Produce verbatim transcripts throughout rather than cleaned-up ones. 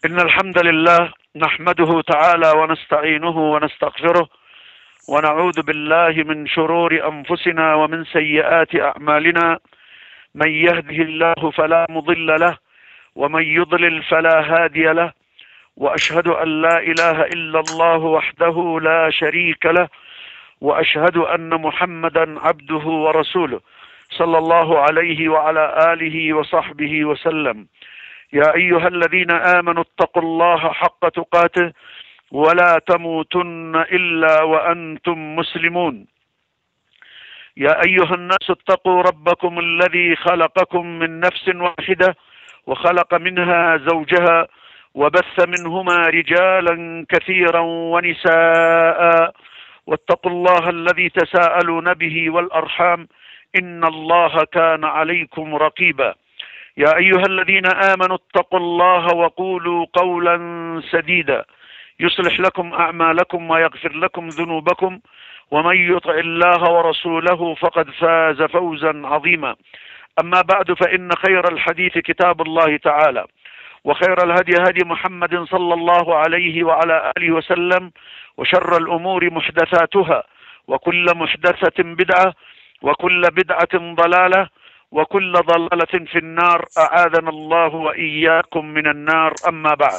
إن الحمد لله نحمده تعالى ونستعينه ونستغفره ونعوذ بالله من شرور أنفسنا ومن سيئات أعمالنا. من يهده الله فلا مضل له ومن يضلل فلا هادي له، وأشهد أن لا إله إلا الله وحده لا شريك له، وأشهد أن محمدا عبده ورسوله صلى الله عليه وعلى آله وصحبه وسلم. يا أيها الذين آمنوا اتقوا الله حق تقاته ولا تموتن إلا وأنتم مسلمون. يا أيها الناس اتقوا ربكم الذي خلقكم من نفس واحدة وخلق منها زوجها وبث منهما رجالا كثيرا ونساء، واتقوا الله الذي تساءلون به والأرحام إن الله كان عليكم رقيبا. يا أيها الذين آمنوا اتقوا الله وقولوا قولا سديدا يصلح لكم أعمالكم ويغفر لكم ذنوبكم، ومن يطع الله ورسوله فقد فاز فوزا عظيما. أما بعد، فإن خير الحديث كتاب الله تعالى، وخير الهدي هدي محمد صلى الله عليه وعلى آله وسلم، وشر الأمور محدثاتها، وكل محدثة بدعة، وكل بدعة ضلالة، وكل ضلالة في النار. أعاذنا الله وإياكم من النار. أما بعد،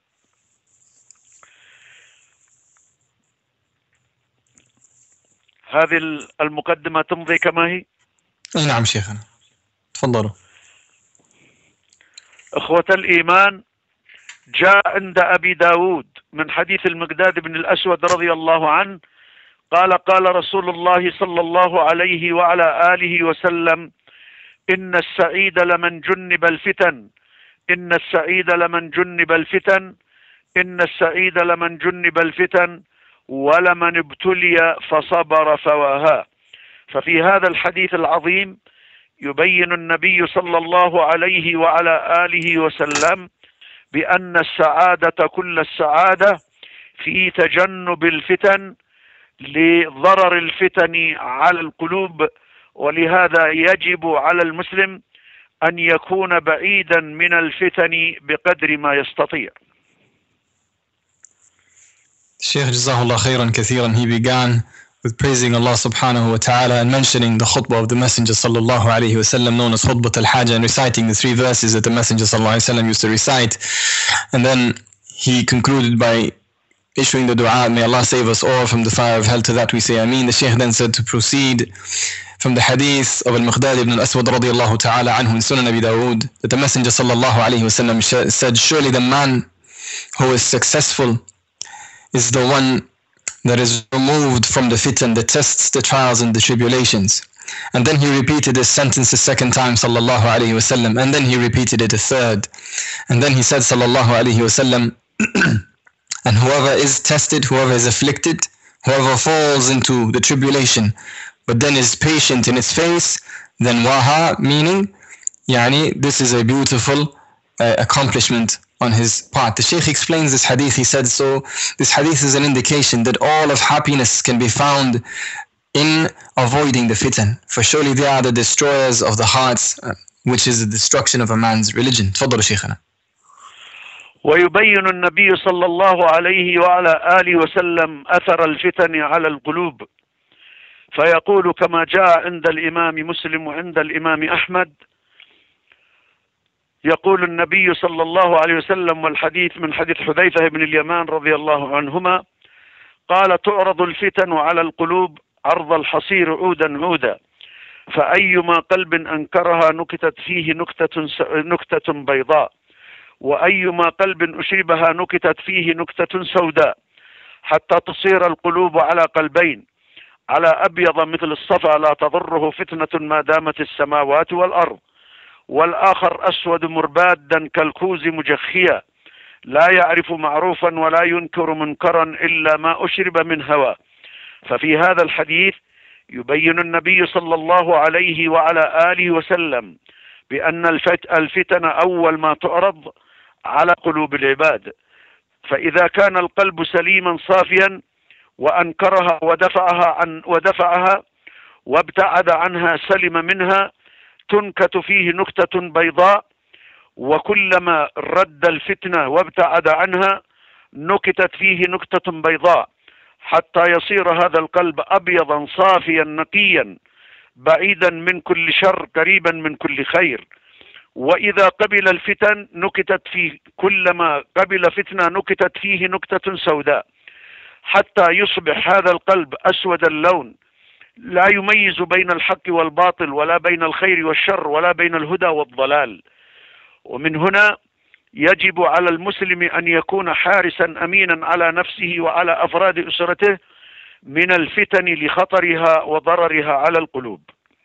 هذه المقدمة تمضي كما هي. نعم شيخنا، تفضلوا. إخوة الإيمان، جاء عند أبي داود من حديث المقداد بن الأسود رضي الله عنه قال قال رسول الله صلى الله عليه وعلى آله وسلم: إن السعيد لمن جنب الفتن إن السعيد لمن جنب الفتن إن السعيد لمن جنب الفتن ولمن ابتلي فصبر فواها. ففي هذا الحديث العظيم يبين النبي صلى الله عليه وعلى آله وسلم بأن السعادة كل السعادة في تجنب الفتن لضرر الفتن على القلوب، ولهذا يجب على المسلم أن يكون بعيدا من الفتن بقدر ما يستطيع. Shaykh Jazakallah khairan kathiran, he began with praising Allah subhanahu wa ta'ala and mentioning the khutbah of the Messenger sallallahu alayhi wa sallam, known as Khutbah al-Hajjah, and reciting the three verses that the Messenger sallallahu alayhi wa sallam used to recite. And then he concluded by issuing the dua, may Allah save us all from the fire of hell. To that we say Ameen. The Shaykh then said to proceed from the hadith of Al-Miqdad ibn al-Aswad radiyallahu ta'ala anhu in Sunan Abi Dawood, that the Messenger sallallahu alayhi wa sallam said, surely the man who is successful is the one that is removed from the fitan, the tests, the trials and the tribulations. And then he repeated this sentence a second time, sallallahu alayhi wa sallam, and then he repeated it a third. And then he said, sallallahu alayhi wa sallam, and whoever is tested, whoever is afflicted, whoever falls into the tribulation, but then is patient in its face, then waha, meaning, yani, this is a beautiful uh, accomplishment on his part. The Shaykh explains this hadith. He said, so this hadith is an indication that all of happiness can be found in avoiding the fitan, for surely they are the destroyers of the hearts, uh, which is the destruction of a man's religion. تفضل شيخنا. ويبين النبي صلى الله عليه وعلى آله وسلم أثر الفتن على القلوب، فيقول كما جاء عند الإمام مسلم وعند الإمام أحمد، يقول النبي صلى الله عليه وسلم، والحديث من حديث حذيفة بن اليمان رضي الله عنهما قال: تعرض الفتن على القلوب عرض الحصير عودا عودا، فأيما قلب أنكرها نكتت فيه نكتة نكتة بيضاء، وأيما قلب أشربها نكتت فيه نكتة سوداء، حتى تصير القلوب على قلبين، على أبيض مثل الصفا لا تضره فتنة ما دامت السماوات والأرض، والآخر أسود مربادا كالكوز مجخيا، لا يعرف معروفا ولا ينكر منكرا إلا ما أشرب من هوى. ففي هذا الحديث يبين النبي صلى الله عليه وعلى آله وسلم بأن الفتن أول ما تعرض على قلوب العباد، فإذا كان القلب سليما صافيا وأنكرها ودفعها عن ودفعها وابتعد عنها سلم منها، تنكت فيه نكتة بيضاء، وكلما رد الفتنة وابتعد عنها نكتت فيه نكتة بيضاء حتى يصير هذا القلب أبيضا صافيا نقيا بعيدا من كل شر قريبا من كل خير. وإذا قبل الفتن نكتت فيه، كلما قبل فتنة نكتت فيه نكتة سوداء حتى يصبح هذا القلب أسود اللون، لا يميز بين الحق والباطل ولا بين الخير والشر ولا بين الهدى والضلال. ومن هنا يجب على المسلم أن يكون حارسا أمينا على نفسه وعلى أفراد أسرته من الفتن لخطرها وضررها على القلوب.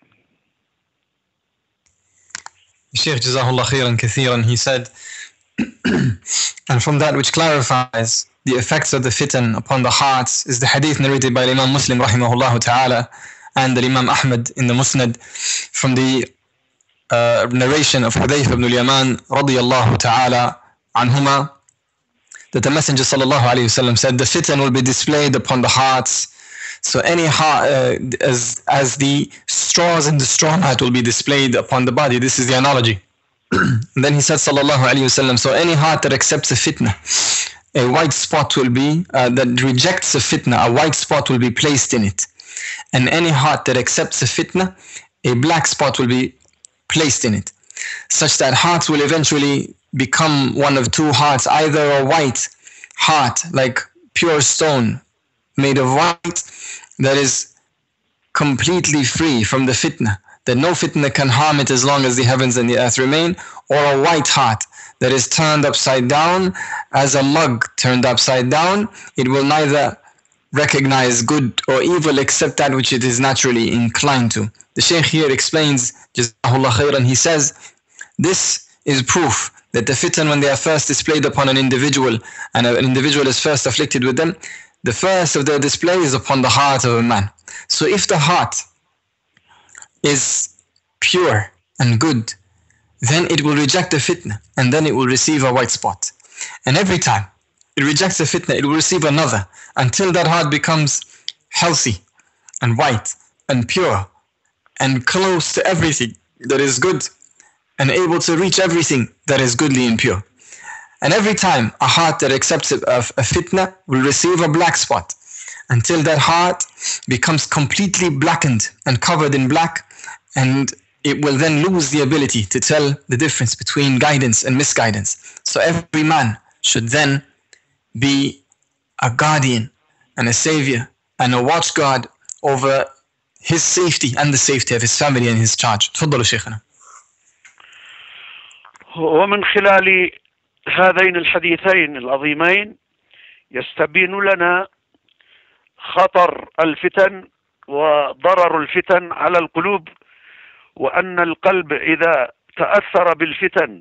Shaykh Jazahullah khairan kathiran, he said, and from that which clarifies the effects of the fitan upon the hearts is the hadith narrated by Imam Muslim rahimahullah ta'ala and the Imam Ahmad in the Musnad from the uh, narration of Hudayf ibn al-Yaman radiyallahu ta'ala anhuma, that the Messenger sallallahu alayhi wasallam said, the fitan will be displayed upon the hearts. So any heart, uh, as, as the straws in the straw mat will be displayed upon the body. This is the analogy. And then he said sallallahu alayhi wasallam, so any heart that accepts a fitna, a white spot will be, uh, that rejects a fitna, a white spot will be placed in it. And any heart that accepts a fitna, a black spot will be placed in it. Such that hearts will eventually become one of two hearts, either a white heart like pure stone made of white that is completely free from the fitna, that no fitna can harm it as long as the heavens and the earth remain, or a white heart that is turned upside down as a mug turned upside down. It will neither recognize good or evil except that which it is naturally inclined to. The Shaykh here explains, Jazahullah khairan, he says, this is proof that the fitan, when they are first displayed upon an individual and an individual is first afflicted with them, the first of their display is upon the heart of a man. So if the heart is pure and good, then it will reject the fitna and then it will receive a white spot. And every time it rejects the fitna, it will receive another until that heart becomes healthy and white and pure and close to everything that is good and able to reach everything that is goodly and pure. And every time a heart that accepts a, a, a fitna will receive a black spot until that heart becomes completely blackened and covered in black, and it will then lose the ability to tell the difference between guidance and misguidance. So every man should then be a guardian and a savior and a watchguard over his safety and the safety of his family and his charge. تفضلوا شيخنا. ومن خلال هذين الحديثين العظيمين يستبين لنا خطر الفتن وضرر الفتن على القلوب، وأن القلب إذا تأثر بالفتن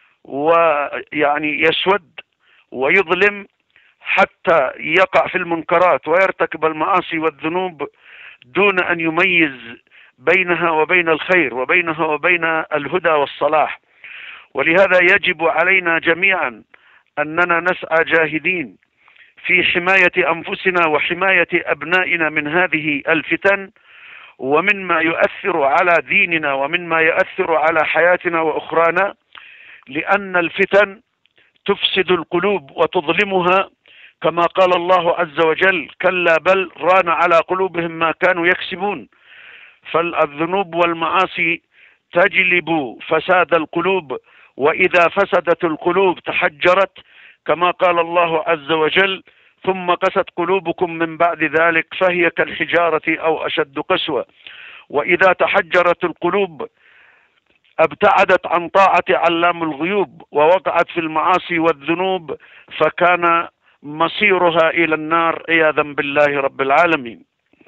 ويعني يسود ويظلم حتى يقع في المنكرات ويرتكب المعاصي والذنوب دون أن يميز بينها وبين الخير وبينها وبين الهدى والصلاح. ولهذا يجب علينا جميعا أننا نسعى جاهدين في حماية أنفسنا وحماية أبنائنا من هذه الفتن ومن ما يؤثر على ديننا ومن ما يؤثر على حياتنا وأخرانا، لأن الفتن تفسد القلوب وتظلمها، كما قال الله عز وجل: كلا بل ران على قلوبهم ما كانوا يكسبون. فالذنوب والمعاصي تجلب فساد القلوب، وإذا فسدت القلوب تحجرت، كما قال الله عز وجل: ثم قست قلوبكم من بعد ذلك فهي كالحجارة أو أشد قسوة. وإذا تحجرت القلوب ابتعدت عن طاعة علام الغيوب ووقعت في المعاصي والذنوب، فكان مصيرها إلى النار عياذا بالله رب العالمين.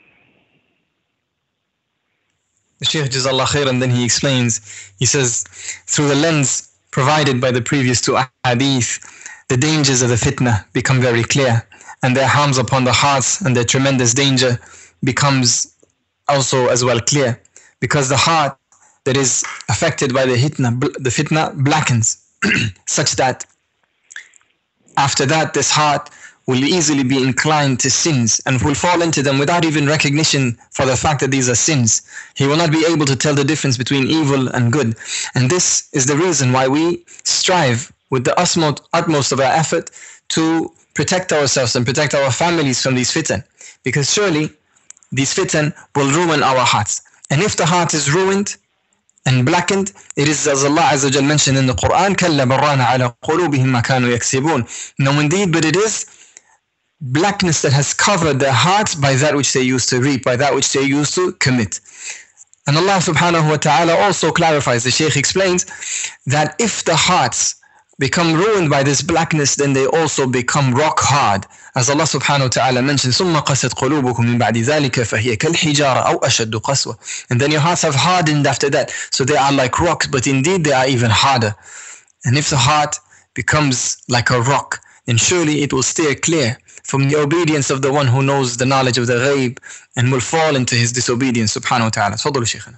The Shaykh Jazallah Khair, and then he explains, he says, through the lens provided by the previous two hadith, the dangers of the fitna become very clear, and their harms upon the hearts and their tremendous danger becomes also as well clear, because the heart that is affected by the fitna, the fitna blackens, such that after that this heart will easily be inclined to sins and will fall into them without even recognition for the fact that these are sins. He will not be able to tell the difference between evil and good. And this is the reason why we strive with the utmost of our effort to protect ourselves and protect our families from these fitan. Because surely these fitan will ruin our hearts. And if the heart is ruined and blackened, it is as Allah Azza wa Jal mentioned in the Quran, كَلَّا بَرَّانَ عَلَى قُلُوبِهِمْ مَا كَانُوا يَكْسِبُونَ. No, indeed, but it is blackness that has covered their hearts by that which they used to reap, by that which they used to commit. And Allah subhanahu wa ta'ala also clarifies, the Shaykh explains, that if the hearts become ruined by this blackness, then they also become rock hard. As Allah subhanahu wa ta'ala mentions, ثُمَّ قَسَتْ قُلُوبُكُم مِّن بَعْدِ ذَلِكَ فَهِيَ كَالْحِجَارَةِ أَوْ أَشَدُّ قَسْوَةً. And then your hearts have hardened after that, so they are like rocks, but indeed they are even harder. And if the heart becomes like a rock, then surely it will steer clear from the obedience of the one who knows the knowledge of the ghaib and will fall into his disobedience subhanahu wa ta'ala. تفضلوا شيخنا.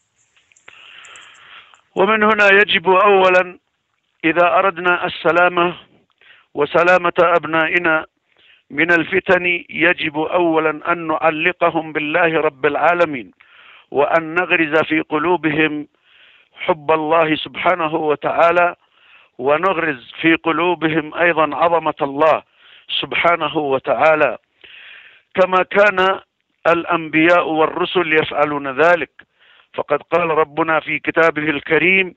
ومن هنا يجب أولا إذا أردنا السلامة وسلامة أبنائنا من الفتن، يجب أولا أن نعلقهم بالله رب العالمين، وأن نغرز في قلوبهم حب الله سبحانه وتعالى، ونغرز في قلوبهم أيضا عظمة الله سبحانه وتعالى، كما كان الأنبياء والرسل يفعلون ذلك. فقد قال ربنا في كتابه الكريم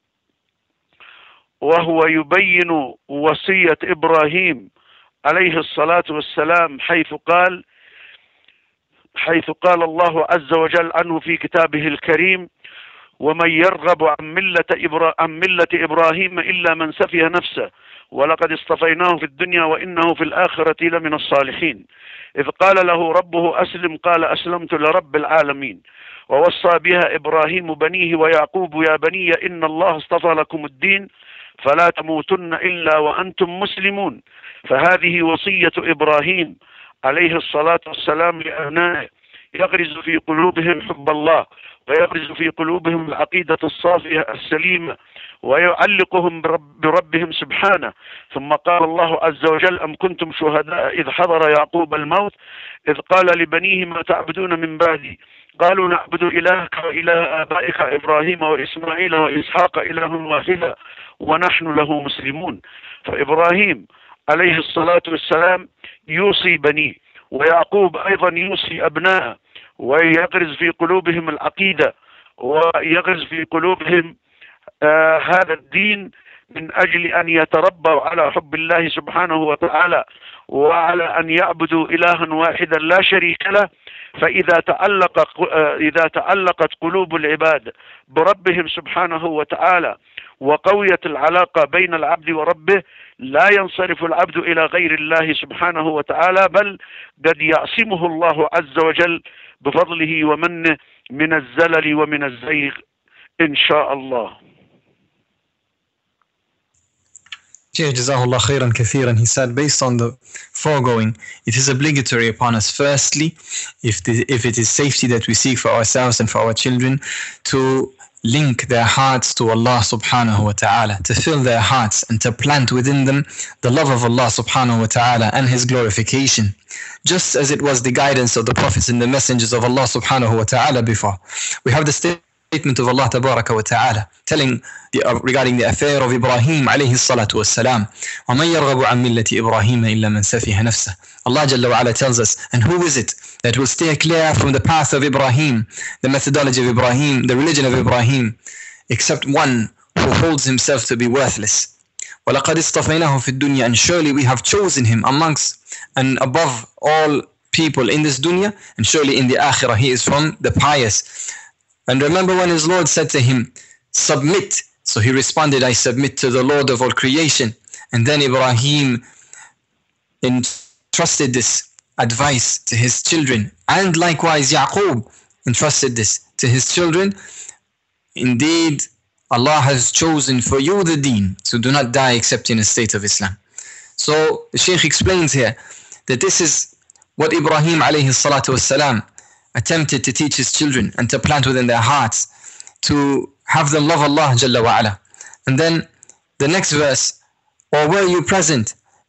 وهو يبين وصية إبراهيم عليه الصلاة والسلام، حيث قال حيث قال الله عز وجل عنه في كتابه الكريم: ومن يرغب عن ملة إبرا... عن ملة إبراهيم إلا من سفه نفسه ولقد اصطفيناه في الدنيا وإنه في الآخرة لمن الصالحين. إذ قال له ربه أسلم قال أسلمت لرب العالمين. ووصى بها إبراهيم بنيه ويعقوب يا بني إن الله اصطفى لكم الدين فلا تموتن إلا وأنتم مسلمون. فهذه وصية إبراهيم عليه الصلاة والسلام لأبنائه، يغرز في قلوبهم حب الله، ويغرز في قلوبهم العقيدة الصافية السليمة، ويعلقهم برب بربهم سبحانه. ثم قال الله عز وجل: أم كنتم شهداء إذ حضر يعقوب الموت إذ قال لبنيه ما تعبدون من بعدي قالوا نعبد إلهك وإله آبائك إبراهيم وإسماعيل وإسحاق إله واحدا ونحن له مسلمون. فإبراهيم عليه الصلاة والسلام يوصي بنيه، ويعقوب أيضا يوصي أبناءه، ويغرز في قلوبهم العقيدة، ويغرز في قلوبهم آه هذا الدين من أجل أن يتربوا على حب الله سبحانه وتعالى، وعلى أن يعبدوا إلها واحدا لا شريك له. فإذا تعلق إذا تعلقت قلوب العباد بربهم سبحانه وتعالى وقويت العلاقة بين العبد وربه، لا ينصرف العبد إلى غير الله سبحانه وتعالى، بل قد يعصمه الله عز وجل بفضله ومنه من الزلل ومن الزيغ إن شاء الله. Jazakallah khairan kathiran. He said, based on the foregoing, it is obligatory upon us, firstly, if the, if it is safety that we seek for ourselves and for our children, to link their hearts to Allah subhanahu wa ta'ala, to fill their hearts and to plant within them the love of Allah subhanahu wa ta'ala and His glorification, just as it was the guidance of the prophets and the messengers of Allah subhanahu wa ta'ala before. We have the statement of Allah tabaraka wa ta'ala telling the, uh, regarding the affair of Ibrahim alayhi salatu wassalam, وَمَنْ يَرْغَبُ عَنْ مِلَّةِ إِبْرَاهِيمَ إِلَّا مَنْ سَفِهَ نَفْسَهُ. Allah Jalla wa ala tells us, and who is it that will steer clear from the path of Ibrahim, the methodology of Ibrahim, the religion of Ibrahim, except one who holds himself to be worthless. وَلَقَدْ اصْطَفَيْنَاهُ فِي الدُّنْيَا. And surely we have chosen him amongst and above all people in this dunya, and surely in the akhirah he is from the pious. And remember when his Lord said to him, submit. So he responded, I submit to the Lord of all creation. And then Ibrahim entrusted this advice to his children. And likewise Yaqub entrusted this to his children. Indeed, Allah has chosen for you the deen, so do not die except in a state of Islam. So the Shaykh explains here that this is what Ibrahim alayhi salatu wassalam attempted to teach his children and to plant within their hearts, to have them love Allah Jalla wa ala. And then the next verse, or were you present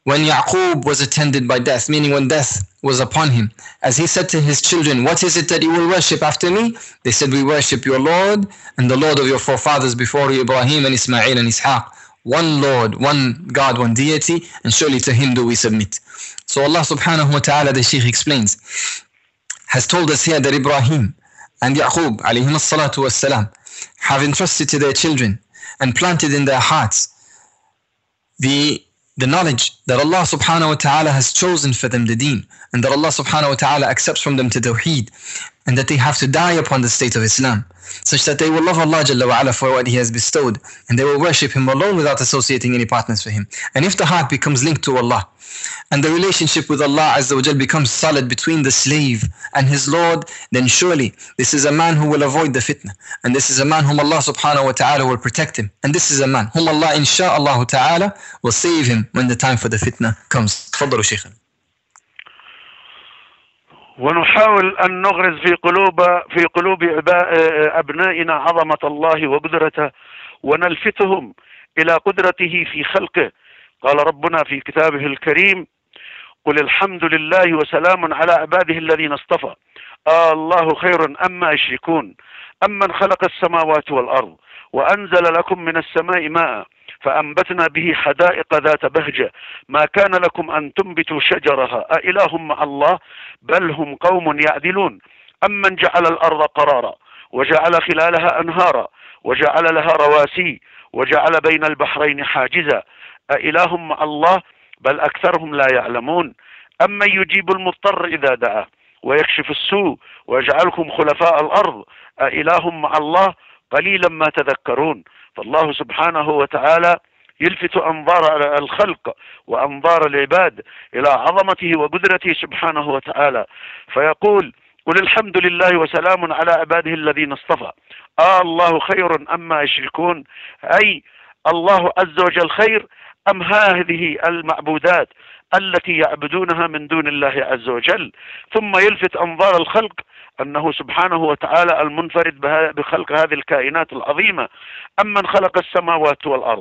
when Yaqub was attended by death, meaning when death was upon him, as he said to his children, what is it that you will worship after me? They said, we worship your Lord and the Lord of your forefathers before you, Ibrahim and Ismail and Ishaq. One Lord, one God, one deity, and surely to him do we submit. So Allah subhanahu wa ta'ala, the Shaykh explains, has told us here that Ibrahim and Yaqub alayhim as-salatu was-salam have entrusted to their children and planted in their hearts the the knowledge that Allah subhanahu wa ta'ala has chosen for them the deen, and that Allah subhanahu wa ta'ala accepts from them to tawheed, and that they have to die upon the state of Islam, such that they will love Allah Jalla wa Ala for what He has bestowed, and they will worship Him alone without associating any partners for Him. And if the heart becomes linked to Allah, and the relationship with Allah Azza wa Jal becomes solid between the slave and his Lord, then surely this is a man who will avoid the fitna, and this is a man whom Allah subhanahu wa ta'ala will protect him, and this is a man whom Allah insha'Allah ta'ala will save him when the time for the fitna comes. تفضلوا شيخنا. ونحاول أن نغرز في قلوب في قلوب أبنائنا عظمة الله وقدرته، ونلفتهم إلى قدرته في خلقه. قال ربنا في كتابه الكريم: قل الحمد لله وسلام على عباده الذين اصطفى آه الله خير أما يشركون أمن خلق السماوات والأرض وأنزل لكم من السماء ماء فأنبتنا به حدائق ذات بهجة ما كان لكم أن تنبتوا شجرها أإله مع الله بل هم قوم يعدلون أمن جعل الأرض قرارا وجعل خلالها أنهارا وجعل لها رواسي وجعل بين البحرين حاجزا أإله مع الله بل أكثرهم لا يعلمون أمن يجيب المضطر إذا دعاه ويكشف السوء ويجعلكم خلفاء الأرض أإله مع الله قليلا ما تذكرون. فالله سبحانه وتعالى يلفت أنظار الخلق وأنظار العباد إلى عظمته وقدرته سبحانه وتعالى، فيقول: قل الحمد لله وسلام على عباده الذين اصطفى آه الله خير أما يشركون، أي الله عز وجل خير أم هذه المعبودات التي يعبدونها من دون الله عز وجل. ثم يلفت أنظار الخلق أنه سبحانه وتعالى المنفرد بخلق هذه الكائنات العظيمة. أمن خلق السماوات والأرض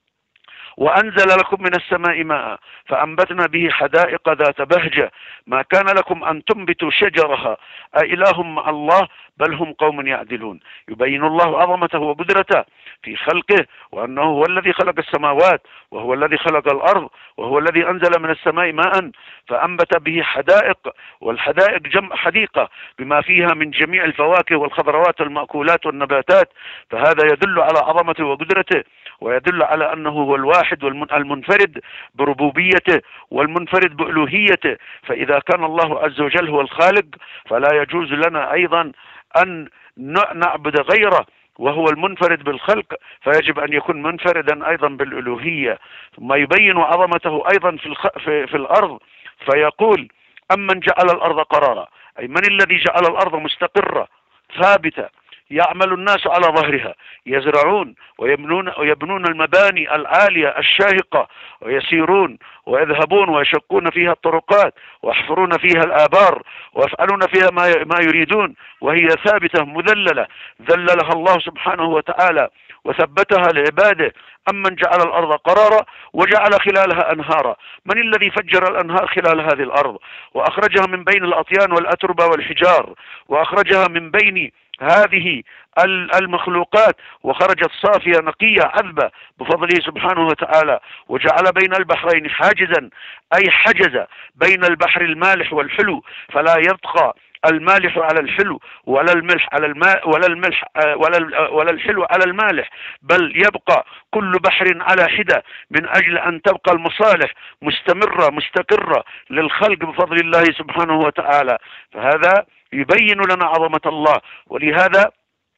وأنزل لكم من السماء ماء فأنبتنا به حدائق ذات بهجة ما كان لكم أن تنبتوا شجرها أإله مع الله بل هم قوم يعدلون. يبين الله عظمته وقدرته في خلقه، وأنه هو الذي خلق السماوات وهو الذي خلق الأرض وهو الذي أنزل من السماء ماء فأنبت به حدائق، والحدائق جمع حديقة بما فيها من جميع الفواكه والخضروات والمأكولات والنباتات، فهذا يدل على عظمته وقدرته، ويدل على أنه هو الواحد والمنفرد بربوبيته والمنفرد بألوهيته. فإذا كان الله عز وجل هو الخالق فلا يجوز لنا أيضا أن نعبد غيره، وهو المنفرد بالخلق فيجب أن يكون منفردا أيضا بالألوهية. ثم يبين عظمته أيضا في, الخ... في... في الأرض فيقول: أمن جعل الأرض قرارا، أي من الذي جعل الأرض مستقرة ثابتة يعمل الناس على ظهرها، يزرعون ويبنون, ويبنون المباني العالية الشاهقة ويسيرون ويذهبون ويشقون فيها الطرقات ويحفرون فيها الآبار ويفعلون فيها ما, ما يريدون، وهي ثابتة مذللة ذللها الله سبحانه وتعالى وثبتها لعباده. أمن جعل الأرض قرارا وجعل خلالها أنهارا، من الذي فجر الأنهار خلال هذه الأرض وأخرجها من بين الأطيان والأتربة والحجار، وأخرجها من بين هذه المخلوقات وخرجت صافية نقية عذبة بفضله سبحانه وتعالى، وجعل بين البحرين حاجزا، أي حجز بين البحر المالح والحلو فلا يبقى المالح على الحلو ولا الملح على الماء ولا الملح ولا ولا الحلو على المالح، بل يبقى كل بحر على حدة من أجل أن تبقى المصالح مستمرة مستقرة للخلق بفضل الله سبحانه وتعالى. فهذا يبين لنا عظمة الله. ولهذا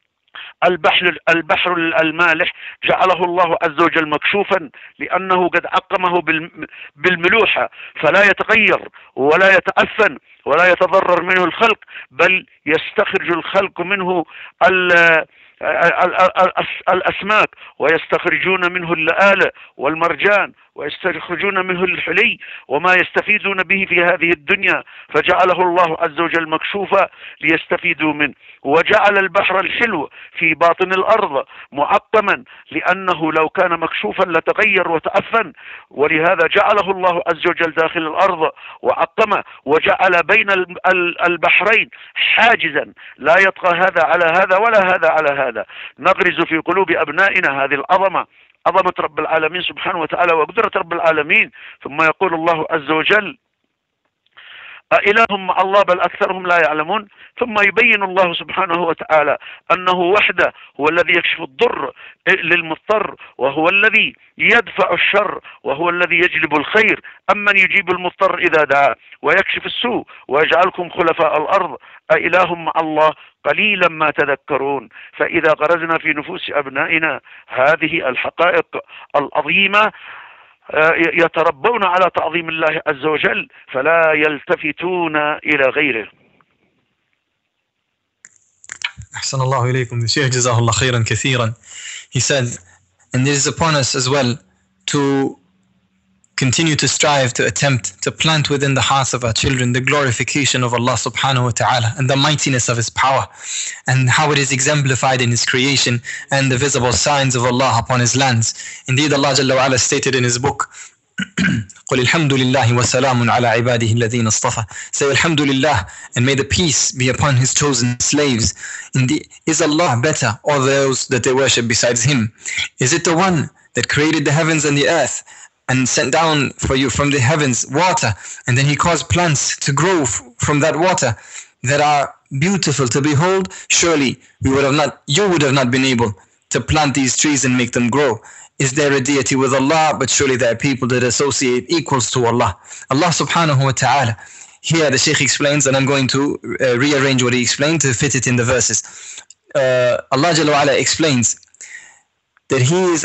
البحر البحر المالح جعله الله عز وجل مكشوفا لأنه قد عقمه بالملوحة فلا يتغير ولا يتعفن ولا يتضرر منه الخلق، بل يستخرج الخلق منه الأسماك ويستخرجون منه اللآلئ والمرجان ويستخرجون منه الحلي وما يستفيدون به في هذه الدنيا، فجعله الله عز وجل مكشوفا ليستفيدوا منه. وجعل البحر الحلو في باطن الأرض معقما، لأنه لو كان مكشوفا لتغير وتعفن، ولهذا جعله الله عز وجل داخل الأرض وعقمه، وجعل بين البحرين حاجزا لا يطغى هذا على هذا ولا هذا على هذا. نغرز في قلوب أبنائنا هذه العظمة، عظمة رب العالمين سبحانه وتعالى وقدرة رب العالمين. ثم يقول الله عز وجل: أإله مع الله بل أكثرهم لا يعلمون. ثم يبين الله سبحانه وتعالى أنه وحده هو الذي يكشف الضر للمضطر، وهو الذي يدفع الشر، وهو الذي يجلب الخير. أمن يجيب المضطر إذا دعا ويكشف السوء ويجعلكم خلفاء الأرض أإله مع الله قليلا ما تذكرون. فإذا غرزنا في نفوس أبنائنا هذه الحقائق العظيمة يتربون على تعظيم الله عز وجل فلا يلتفتون إلى غيره. أحسن الله إليكم. The Shaykh Jazahullah khairan kathiran. He said, and it is upon us as well to continue to strive, to attempt to plant within the hearts of our children the glorification of Allah subhanahu wa ta'ala and the mightiness of His power and how it is exemplified in His creation and the visible signs of Allah upon His lands. Indeed, Allah Jalla wa Ala stated in His book, قُلِ الْحَمْدُ لِلَّهِ وَسَلَامٌ عَلَىٰ عِبَادِهِ الَّذِينَ اصْطَفَىٰ. Say Alhamdulillah and may the peace be upon His chosen slaves. Indeed, is Allah better or those that they worship besides Him? Is it the one that created the heavens and the earth and sent down for you from the heavens water, and then He caused plants to grow f- from that water that are beautiful to behold? Surely we would have not, you would have not been able to plant these trees and make them grow. Is there a deity with Allah? But surely there are people that associate equals to Allah. Allah subhanahu wa ta'ala. Here the Shaykh explains, and I'm going to uh, rearrange what he explained to fit it in the verses. Uh, Allah Jalla wa Ala explains that He is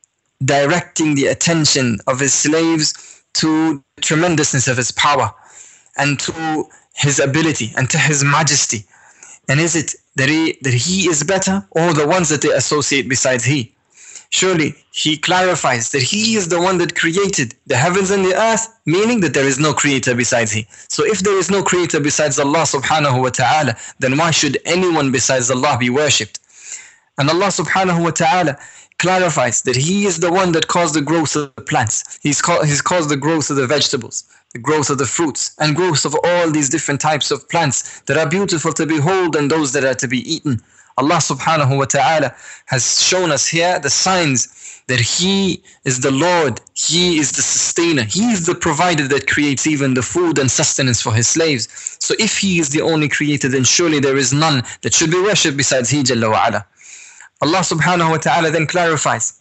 directing the attention of His slaves to the tremendousness of His power and to His ability and to His majesty. And is it that He, that he is better or the ones that they associate besides He? Surely He clarifies that He is the one that created the heavens and the earth, meaning that there is no creator besides He. So if there is no creator besides Allah subhanahu wa ta'ala, then why should anyone besides Allah be worshipped? And Allah subhanahu wa ta'ala clarifies that He is the one that caused the growth of the plants. He's, ca- he's caused the growth of the vegetables, the growth of the fruits, and growth of all these different types of plants that are beautiful to behold and those that are to be eaten. Allah subhanahu wa ta'ala has shown us here the signs that He is the Lord, He is the sustainer, He is the provider that creates even the food and sustenance for His slaves. So if He is the only creator, then surely there is none that should be worshipped besides He Jalla wa Ala. Allah subhanahu wa ta'ala then clarifies,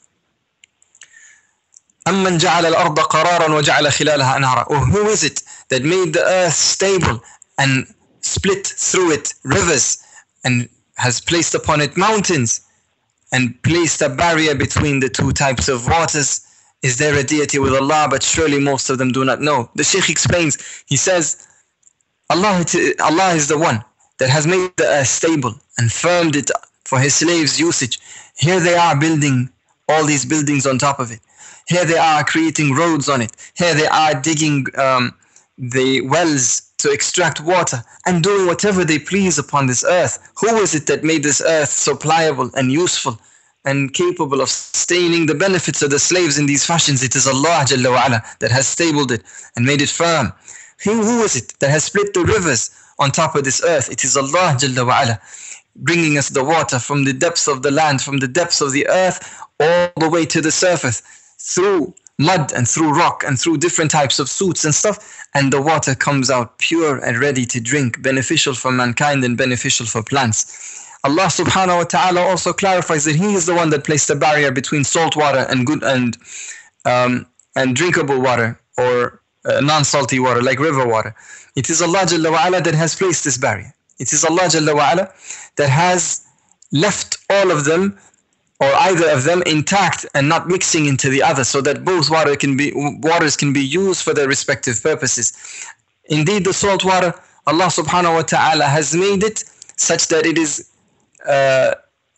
أَمَّنْ جَعَلَ الْأَرْضَ قَرَارًا وَجَعَلَ خِلَالَهَا أَنْهَارًا. Or who is it that made the earth stable and split through it rivers and has placed upon it mountains and placed a barrier between the two types of waters? Is there a deity with Allah? But surely most of them do not know. The Shaykh explains, he says, Allah, Allah is the one that has made the earth stable and firmed it for His slaves' usage. Here they are building all these buildings on top of it. Here they are creating roads on it. Here they are digging um, the wells to extract water and doing whatever they please upon this earth. Who is it that made this earth so pliable and useful and capable of sustaining the benefits of the slaves in these fashions? It is Allah Jalla wa Ala that has stabled it and made it firm. Who, who is it that has split the rivers on top of this earth? It is Allah Jalla wa Ala, bringing us the water from the depths of the land, from the depths of the earth, all the way to the surface, through mud and through rock and through different types of suits and stuff, and the water comes out pure and ready to drink, beneficial for mankind and beneficial for plants. Allah subhanahu wa ta'ala also clarifies that He is the one that placed a barrier between salt water and good and um, and drinkable water, or uh, non-salty water like river water. It is Allah Jalla wa Ala that has placed this barrier. It is Allah Jalla wa Ala that has left all of them, or either of them, intact and not mixing into the other, so that both water can be waters can be used for their respective purposes. Indeed, the salt water, Allah subhanahu wa ta'ala has made it such that it is uh,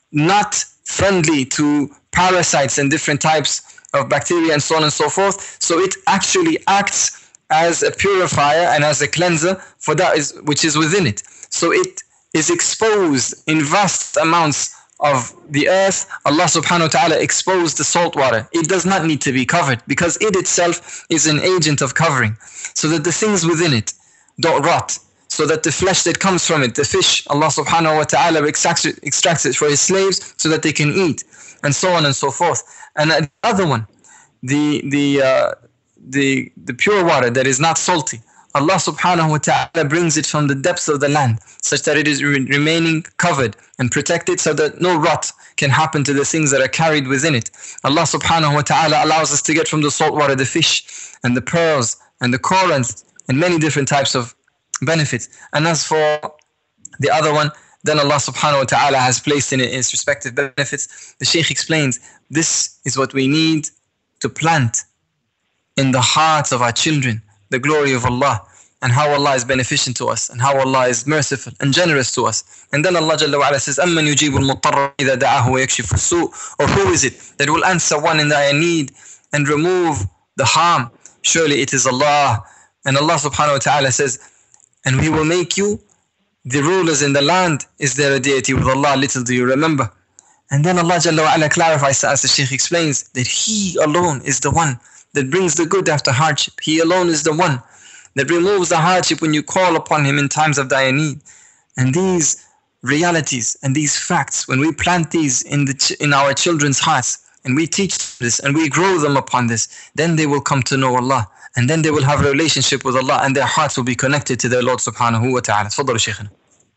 not friendly to parasites and different types of bacteria and so on and so forth. So it actually acts as a purifier and as a cleanser for that is, which is within it. So it is exposed in vast amounts of the earth. Allah subhanahu wa ta'ala exposed the salt water. It does not need to be covered because it itself is an agent of covering, so that the things within it don't rot, so that the flesh that comes from it, the fish, Allah subhanahu wa ta'ala extracts it, extracts it for his slaves so that they can eat, and so on and so forth. And the other one, the the uh, the the pure water that is not salty, Allah subhanahu wa ta'ala brings it from the depths of the land such that it is re- remaining covered and protected, so that no rot can happen to the things that are carried within it. Allah subhanahu wa ta'ala allows us to get from the salt water the fish and the pearls and the corals and many different types of benefits. And as for the other one, then Allah subhanahu wa ta'ala has placed in it its respective benefits. The Shaykh explains, this is what we need to plant in the hearts of our children, the glory of Allah, and how Allah is beneficent to us, and how Allah is merciful and generous to us. And then Allah Jalla wa Ala says, أَمَّنْ يُجِيبُ الْمُضْطَرَّ إِذَا دَعَاهُ وَيَكْشِفُ السُّوءَ, or who is it that will answer one in their need and remove the harm? Surely it is Allah. And Allah subhanahu wa ta'ala says, and we will make you the rulers in the land. Is there a deity with Allah? Little do you remember. And then Allah Jalla wa Ala clarifies, as the Shaykh explains, that He alone is the one that brings the good after hardship. He alone is the one that removes the hardship when you call upon Him in times of dire need. And these realities and these facts, when we plant these in the ch- in our children's hearts, and we teach this and we grow them upon this, then they will come to know Allah, and then they will have a relationship with Allah, and their hearts will be connected to their Lord subhanahu wa ta'ala. تفضل شيخنا.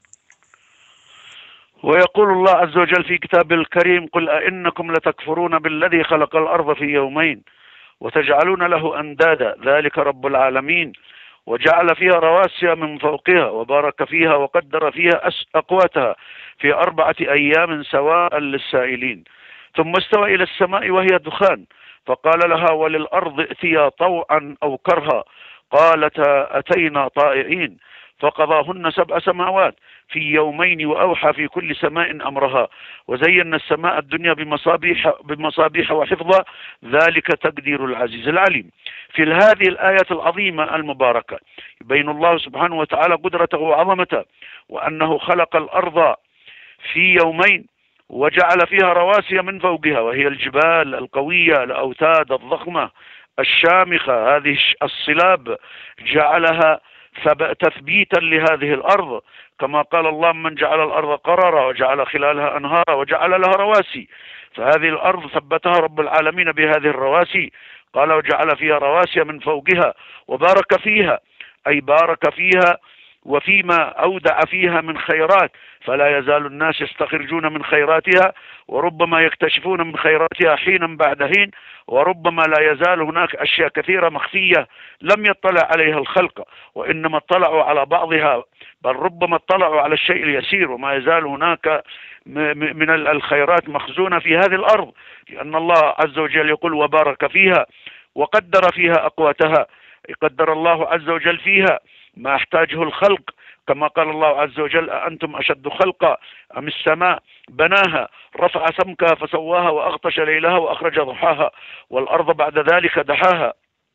ويقول الله عز وجل في كتابه الكريم: قل أئنكم لتكفرون بالذي خلق الأرض في يومين وتجعلون له أندادا ذلك رب العالمين وجعل فيها رواسي من فوقها وبارك فيها وقدر فيها أقواتها في أربعة أيام سواء للسائلين ثم استوى إلى السماء وهي دخان فقال لها وللأرض ائتيا طوعا أو كرها قالتا أتينا طائعين فقضاهن سبع سماوات في يومين وأوحى في كل سماء أمرها وزينا السماء الدنيا بمصابيح بمصابيح وحفظا ذلك تقدير العزيز العليم. في هذه الآيات العظيمة المباركة يبين الله سبحانه وتعالى قدرته وعظمته، وأنه خلق الأرض في يومين وجعل فيها رواسي من فوقها، وهي الجبال القوية الأوتاد الضخمة الشامخة، هذه الصلاب جعلها تثبيتا لهذه الأرض، كما قال الله: من جعل الأرض قرارا وجعل خلالها أنهارا وجعل لها رواسي. فهذه الأرض ثبتها رب العالمين بهذه الرواسي، قال: وجعل فيها رواسي من فوقها وبارك فيها، أي بارك فيها وفيما أودع فيها من خيرات، فلا يزال الناس يستخرجون من خيراتها، وربما يكتشفون من خيراتها حينا بعد حين، وربما لا يزال هناك أشياء كثيرة مخفية لم يطلع عليها الخلق، وإنما اطلعوا على بعضها، بل ربما اطلعوا على الشيء اليسير، وما يزال هناك من الخيرات مخزونة في هذه الأرض، لأن الله عز وجل يقول: وبارك فيها وقدر فيها أقواتها. يقدر الله عز وجل فيها ما احتاجه الخلق، كما قال الله عز وجل: أأنتم أشد خلقا أم السماء بناها رفع سمكها فسواها وأغطش ليلها وأخرج ضحاها والأرض بعد ذلك دحاها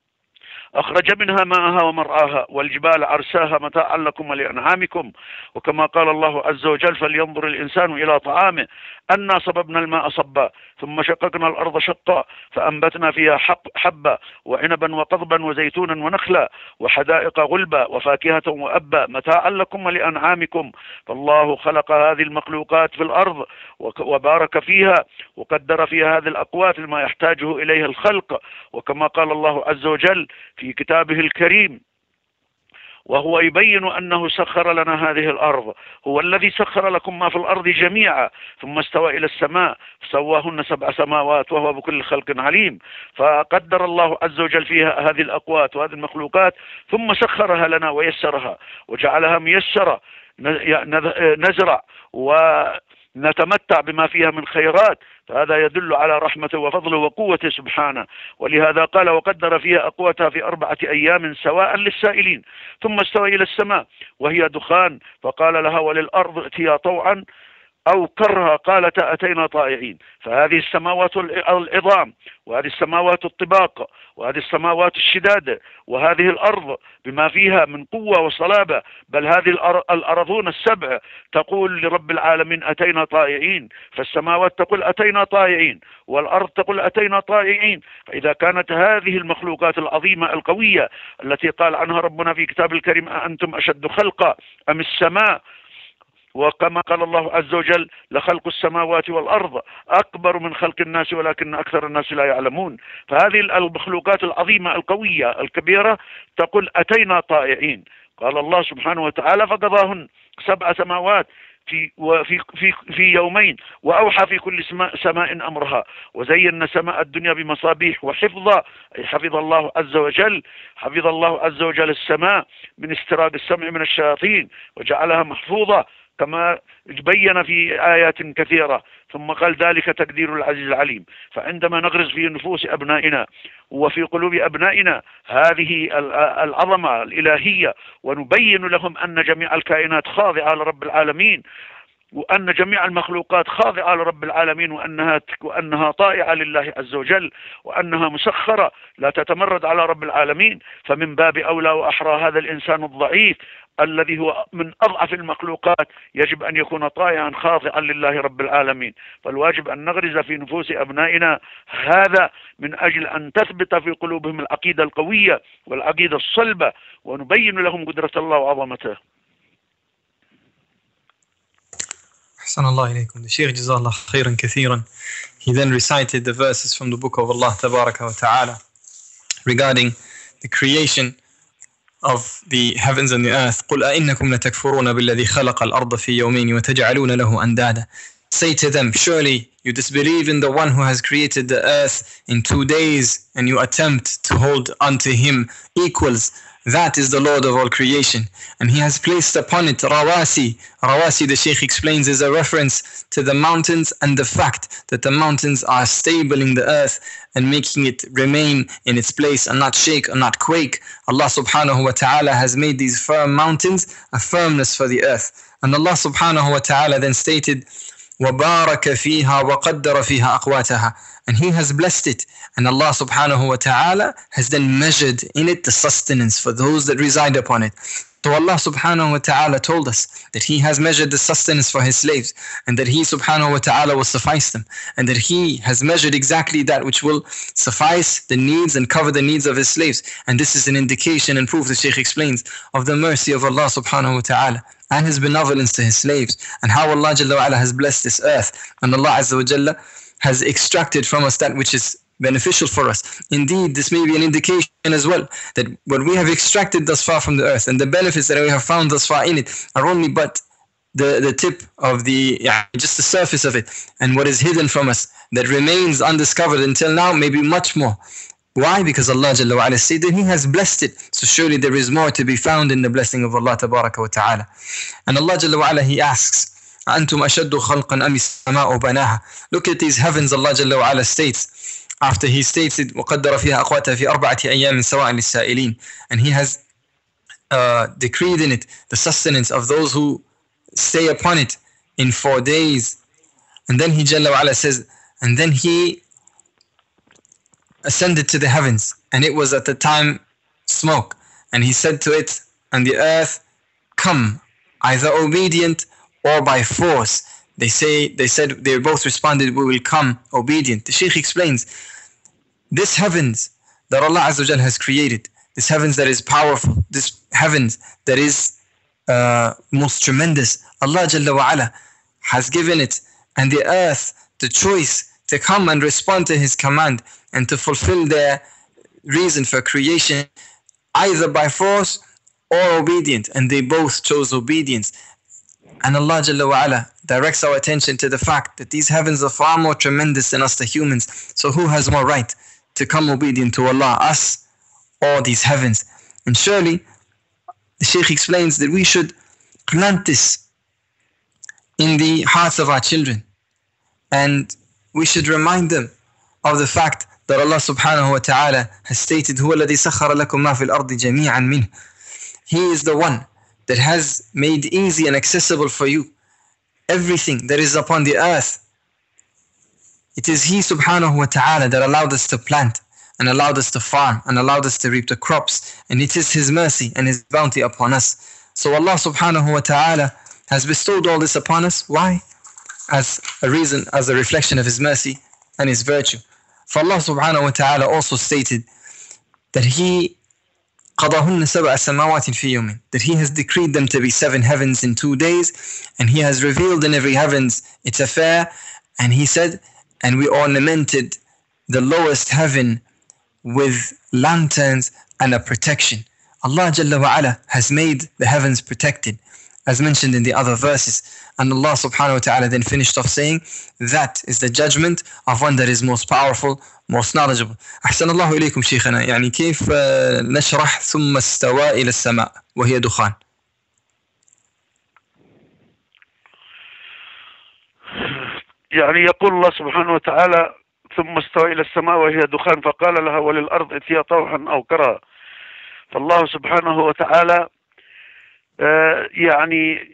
أخرج منها ماءها ومرعاها والجبال عرساها متاعا لكم ولأنعامكم. وكما قال الله عز وجل: فلينظر الإنسان إلى طعامه أنا صببنا الماء صبا ثم شققنا الأرض شقا فأنبتنا فيها حبا وعنبا وقضبا وزيتونا ونخلا وحدائق غلبا وفاكهة وأبا متاعا لكم ولأنعامكم. فالله خلق هذه المخلوقات في الأرض وبارك فيها وقدر فيها هذه الأقوات لما يحتاجه إليها الخلق. وكما قال الله عز وجل في كتابه الكريم: وهو يبين أنه سخر لنا هذه الأرض، هو الذي سخر لكم ما في الأرض جميعا ثم استوى إلى السماء فسواهن سبع سماوات وهو بكل خلق عليم. فقدر الله عز وجل فيها هذه الأقوات وهذه المخلوقات ثم سخرها لنا ويسرها وجعلها ميسرة، نزرع ونتمتع بما فيها من خيرات، فهذا يدل على رحمته وفضله وقوته سبحانه. ولهذا قال: وقدر فيها أقواتها في أربعة أيام سواء للسائلين ثم استوى إلى السماء وهي دخان فقال لها وللأرض ائتيا طوعا أو كرها قالتا أتينا طائعين. فهذه السماوات العظام، وهذه السماوات الطباق، وهذه السماوات الشداد، وهذه الأرض بما فيها من قوة وصلابة، بل هذه الأرضون السبع تقول لرب العالمين أتينا طائعين. فالسماوات تقول أتينا طائعين، والأرض تقول أتينا طائعين. فإذا كانت هذه المخلوقات العظيمة القوية التي قال عنها ربنا في كتاب الكريم أأنتم أشد خلقا أم السماء، وكما قال الله عز وجل لخلق السماوات والأرض أكبر من خلق الناس ولكن أكثر الناس لا يعلمون. فهذه المخلوقات العظيمة القوية الكبيرة تقول أتينا طائعين. قال الله سبحانه وتعالى فقضاهن سبع سماوات في وفي في في يومين وأوحى في كل سماء, سماء أمرها وزينا سماء الدنيا بمصابيح وحفظا، أي حفظ الله عز وجل حفظ الله عز وجل السماء من استراق السمع من الشياطين وجعلها محفوظة كما بين في آيات كثيرة. ثم قال ذلك تقدير العزيز العليم. فعندما نغرس في نفوس أبنائنا وفي قلوب أبنائنا هذه العظمة الإلهية ونبين لهم أن جميع الكائنات خاضعة لرب العالمين، وأن جميع المخلوقات خاضعة لرب العالمين، وأنها وأنها طائعة لله عز وجل، وأنها مسخرة لا تتمرد على رب العالمين، فمن باب أولى وأحرى هذا الإنسان الضعيف الذي هو من أضعف المخلوقات يجب أن يكون طائعا خاضعا لله رب العالمين. فالواجب أن نغرز في نفوس أبنائنا هذا من أجل أن تثبت في قلوبهم العقيدة القوية والعقيدة الصلبة، ونبين لهم قدرة الله وعظمته. أحسن الله إليكم. The Shaykh Jazallah khairan kathiran. He then recited the verses from the book of Allah Tabaraka wa Ta'ala regarding the creation of the heavens and the earth. قُلْ أَإِنَّكُمْ لَتَكْفُرُونَ بِالَّذِي خَلَقَ الْأَرْضَ فِي يَوْمَيْنِ وَتَجْعَلُونَ لَهُ أَنْدَادًا. Say to them, surely you disbelieve in the one who has created the earth in two days and you attempt to hold unto him equals. That is the Lord of all creation, and he has placed upon it rawasi. Rawasi, the Shaykh explains, is a reference to the mountains and the fact that the mountains are stabling the earth and making it remain in its place and not shake and not quake. Allah subhanahu wa ta'ala has made these firm mountains a firmness for the earth. And Allah subhanahu wa ta'ala then stated, وَبَارَكَ فِيهَا وَقَدَّرَ فِيهَا أَقْوَاتَهَا. And he has blessed it, and Allah subhanahu wa ta'ala has then measured in it the sustenance for those that reside upon it. So Allah subhanahu wa ta'ala told us that he has measured the sustenance for his slaves, and that he subhanahu wa ta'ala will suffice them, and that he has measured exactly that which will suffice the needs and cover the needs of his slaves. And this is an indication and proof, the Shaykh explains, of the mercy of Allah subhanahu wa ta'ala and his benevolence to his slaves, and how Allah Jalla wa Ala has blessed this earth, and Allah Azza wa Jalla has extracted from us that which is beneficial for us. Indeed, this may be an indication as well that what we have extracted thus far from the earth and the benefits that we have found thus far in it are only but the, the tip of the, yeah, just the surface of it, and what is hidden from us that remains undiscovered until now may be much more. Why? Because Allah Jalla wa Ala said that he has blessed it. So surely there is more to be found in the blessing of Allah Tabaraka wa Ta'ala. And Allah Jalla wa Ala, he asks, أَنْتُمْ أَشَدُّ خَلْقًا أَمِ السَّمَاءُ بَنَاهَا. Look at these heavens, Allah Jalla wa Ala states, after he states it, وَقَدَّرَ فِيهَا أَقْوَاتَهَا فِي أَرْبَعَةِ أَيَّامٍ سَوَاءٍ لِلسَّائِلِينَ. And he has uh, decreed in it the sustenance of those who stay upon it in four days. And then he Jalla wa Ala says, and then he ascended to the heavens, and it was at the time smoke. And he said to it and the earth, come, either obedient or by force. They say, they said, they both responded, we will come obedient. The Shaykh explains, this heavens that Allah Azza wa Jal has created, this heavens that is powerful, this heavens that is uh, most tremendous, Allah Jalla wa Ala has given it and the earth the choice to come and respond to his command and to fulfill their reason for creation, either by force or obedient, and they both chose obedience. And Allah Jalla wa Ala directs our attention to the fact that these heavens are far more tremendous than us the humans. So who has more right to come obedient to Allah, us or these heavens? And surely the Shaykh explains that we should plant this in the hearts of our children, and we should remind them of the fact that Allah subhanahu wa ta'ala has stated, هُوَ الَّذِي سَخَّرَ لَكُم مَا فِي الْأَرْضِ جَمِيعًا مِنْهُ. He is the one that has made easy and accessible for you everything that is upon the earth. It is He subhanahu wa ta'ala that allowed us to plant and allowed us to farm and allowed us to reap the crops, and it is His mercy and His bounty upon us. So Allah subhanahu wa ta'ala has bestowed all this upon us. Why? As a reason, as a reflection of His mercy and His virtue. For Allah subhanahu wa ta'ala also stated that He قَضَهُنَّ سَبْعَ سَمَاوَاتٍ فِي يَوْمٍ, that He has decreed them to be seven heavens in two days, and He has revealed in every heavens its affair, and He said, and we ornamented the lowest heaven with lanterns and a protection. Allah Jalla wa Ala has made the heavens protected, as mentioned in the other verses. And Allah subhanahu wa ta'ala then finished off saying, that is the judgment of one that is most powerful, most knowledgeable. أحسن الله إليكم شيخنا. يعني كيف نشرح ثم استوى إلى السماء وهي دخان؟ يعني يقول الله سبحانه وتعالى ثم استوى إلى السماء وهي دخان فقال لها وللأرض ائتيا طوعا أو كرها. فالله سبحانه وتعالى يعني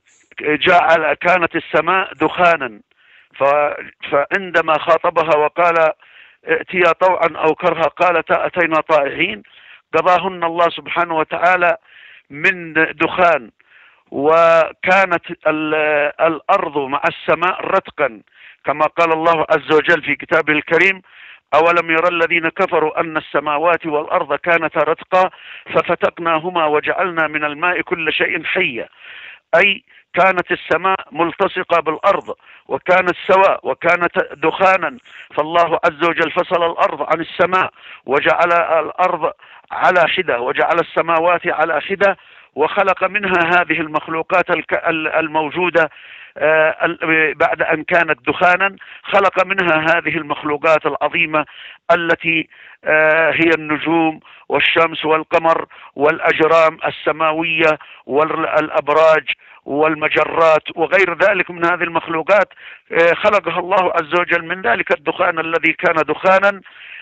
جعل كانت السماء دخانا، فعندما خاطبها وقال ائتيا طوعا أو كرها قالتا أتينا طائعين، قضاهن الله سبحانه وتعالى من دخان. وكانت الأرض مع السماء رتقا كما قال الله عز وجل في كتابه الكريم: أولم يرى الذين كفروا أن السماوات والأرض كانتا رتقا ففتقناهما وجعلنا من الماء كل شيء حي. أي كانت السماء ملتصقة بالأرض وكانت سواء وكانت دخانا، فالله عز وجل فصل الأرض عن السماء وجعل الأرض على حدة وجعل السماوات على حدة، وخلق منها هذه المخلوقات الموجودة بعد أن كانت دخانا، خلق منها هذه المخلوقات العظيمة التي هي النجوم والشمس والقمر والأجرام السماوية والأبراج والمجرات وغير ذلك من هذه المخلوقات، خلقها الله عز وجل من ذلك الدخان الذي كان دخانا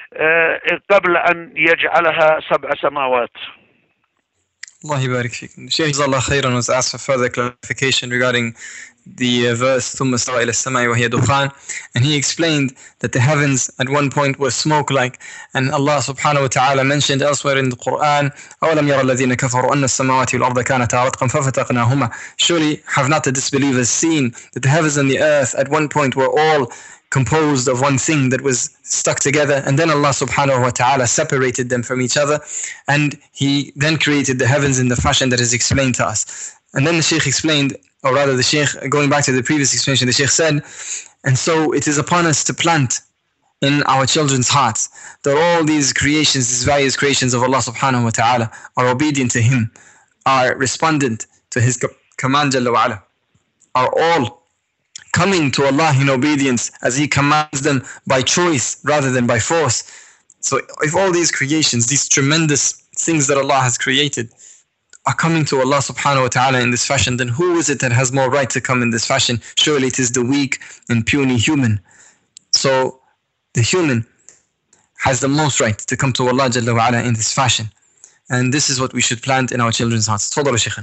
قبل أن يجعلها سبع سماوات. Allah barik fikum. Shaykh Jazakallah khairan was asked for further clarification regarding the uh, verse ثُمَّ اسْتَوَى إِلَى السَّمَاءِ وَهِيَ دُخَانٌ, and he explained that the heavens at one point were smoke-like, and Allah subhanahu wa ta'ala mentioned elsewhere in the Quran, أَوَلَمْ يَرَى الَّذِينَ كَفَرُوا أَنَّ السَّمَاوَاتِ وَالْأَرْضَ كَانَتَا رَتْقًا فَفَتَقْنَاهُمَا. Surely have not the disbelievers seen that the heavens and the earth at one point were all composed of one thing that was stuck together, and then Allah subhanahu wa ta'ala separated them from each other, and He then created the heavens in the fashion that is explained to us. And then the Shaykh explained, or rather the Shaykh, going back to the previous explanation, the Shaykh said, and so it is upon us to plant in our children's hearts that all these creations, these various creations of Allah subhanahu wa ta'ala are obedient to Him, are respondent to His command Jalla wa Ala, are all coming to Allah in obedience as He commands them by choice rather than by force. So if all these creations, these tremendous things that Allah has created are coming to Allah subhanahu wa ta'ala in this fashion, then who is it that has more right to come in this fashion? Surely it is the weak and puny human. So the human has the most right to come to Allah Jalla wa Ala in this fashion. And this is what we should plant in our children's hearts. تفضل شيخنا.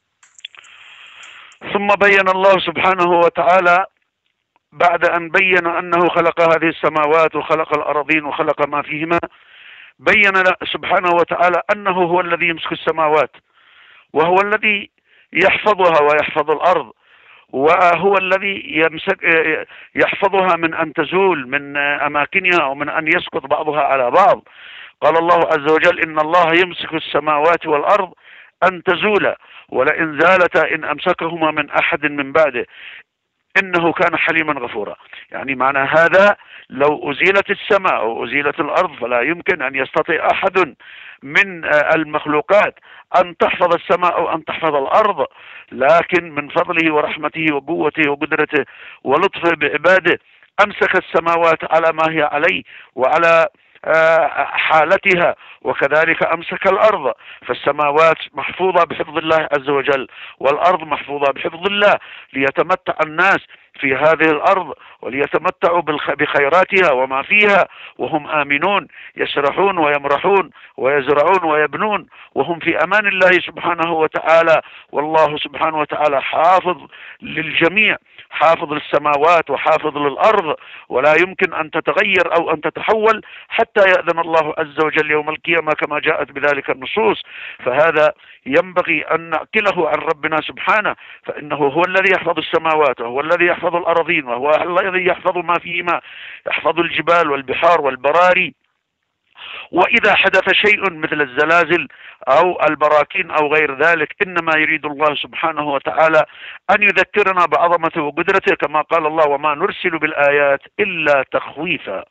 ثم بين الله سبحانه وتعالى بعد أن بين أنه خلق هذه السماوات وخلق الأراضين وخلق ما فيهما، بين سبحانه وتعالى أنه هو الذي يمسك السماوات وهو الذي يحفظها ويحفظ الأرض، وهو الذي يمسك يحفظها من أن تزول من أماكنها ومن أن يسقط بعضها على بعض. قال الله عز وجل: إن الله يمسك السماوات والأرض أن تزولا ولئن زالتا إن أمسكهما من أحد من بعده إنه كان حليما غفورا. يعني معنى هذا لو أزيلت السماء أو أزيلت الأرض فلا يمكن أن يستطيع أحد من المخلوقات أن تحفظ السماء أو أن تحفظ الأرض، لكن من فضله ورحمته وقوته وقدرته ولطفه بعباده أمسك السماوات على ما هي عليه وعلى حالتها، وكذلك أمسك الأرض، فالسماوات محفوظة بحفظ الله عز وجل، والأرض محفوظة بحفظ الله، ليتمتع الناس في هذه الأرض وليتمتعوا بخيراتها وما فيها وهم آمنون، يسرحون ويمرحون ويزرعون ويبنون وهم في أمان الله سبحانه وتعالى. والله سبحانه وتعالى حافظ للجميع، حافظ للسماوات وحافظ للأرض، ولا يمكن أن تتغير أو أن تتحول حتى يأذن الله عز وجل يوم القيامة كما جاءت بذلك النصوص. فهذا ينبغي أن نعقله عن ربنا سبحانه، فإنه هو الذي يحفظ السماوات وهو الذي يحفظ الأراضين وهو الذي يحفظ ما فيهما، يحفظ الجبال والبحار والبراري. وإذا حدث شيء مثل الزلازل أو البراكين أو غير ذلك، إنما يريد الله سبحانه وتعالى أن يذكرنا بعظمته وقدرته، كما قال الله: وما نرسل بالآيات إلا تخويفا.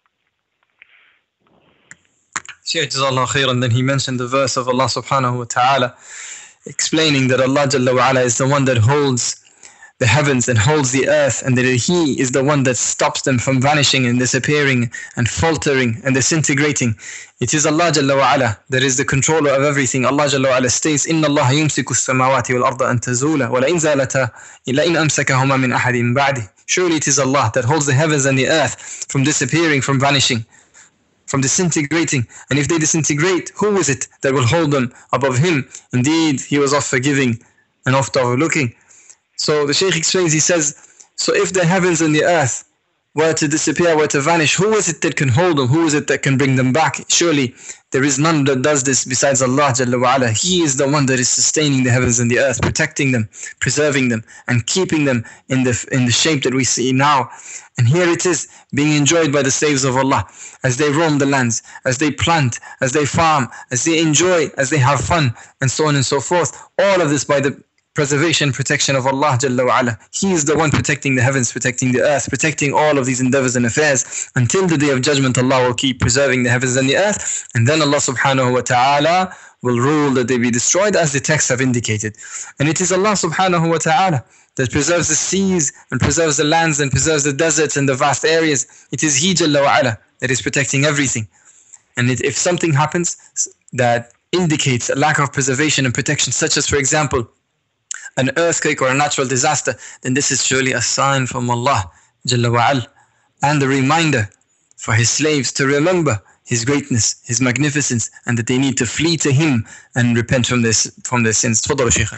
Shaykh Jazakallah khairan, then he mentioned the verse of Allah subhanahu wa ta'ala explaining that Allah Jalla wa ala is the one that holds the heavens and holds the earth, and that He is the one that stops them from vanishing and disappearing and faltering and disintegrating. It is Allah Jalla wa ala that is the controller of everything. Allah Jalla wa ala states, إِنَّ اللَّهَ يُمْسِكُ السَّمَاوَاتِ وَالْأَرْضَ أَن تَزُولَ وَلَئِنْ زَالَتَا لَئِنْ أَمْسَكَهُمَا مِنْ أَحَدٍ بَعْدِهِ. Surely it is Allah that holds the heavens and the earth from disappearing, from vanishing, from disintegrating. And if they disintegrate, who is it that will hold them above Him? Indeed, He was oft forgiving and oft overlooking. So the Shaykh explains, he says, so if the heavens and the earth were to disappear, were to vanish, who is it that can hold them? Who is it that can bring them back? Surely there is none that does this besides Allah Jalla wa ala. He is the one that is sustaining the heavens and the earth, protecting them, preserving them, and keeping them in the in the shape that we see now. And here it is, being enjoyed by the slaves of Allah, as they roam the lands, as they plant, as they farm, as they enjoy, as they have fun, and so on and so forth. All of this by the preservation, protection of Allah Jalla wa ala. He is the one protecting the heavens, protecting the earth, protecting all of these endeavors and affairs. Until the day of judgment, Allah will keep preserving the heavens and the earth, and then Allah subhanahu wa ta'ala will rule that they be destroyed, as the texts have indicated. And it is Allah subhanahu wa ta'ala that preserves the seas and preserves the lands and preserves the deserts and the vast areas. It is He Jalla wa ala that is protecting everything. And it, if something happens that indicates a lack of preservation and protection, such as, for example, an earthquake or a natural disaster, then this is surely a sign from Allah Jalla wa ala, and a reminder for His slaves to remember His greatness, His magnificence, and that they need to flee to Him and repent from this from their sins. تفضل شيخنا.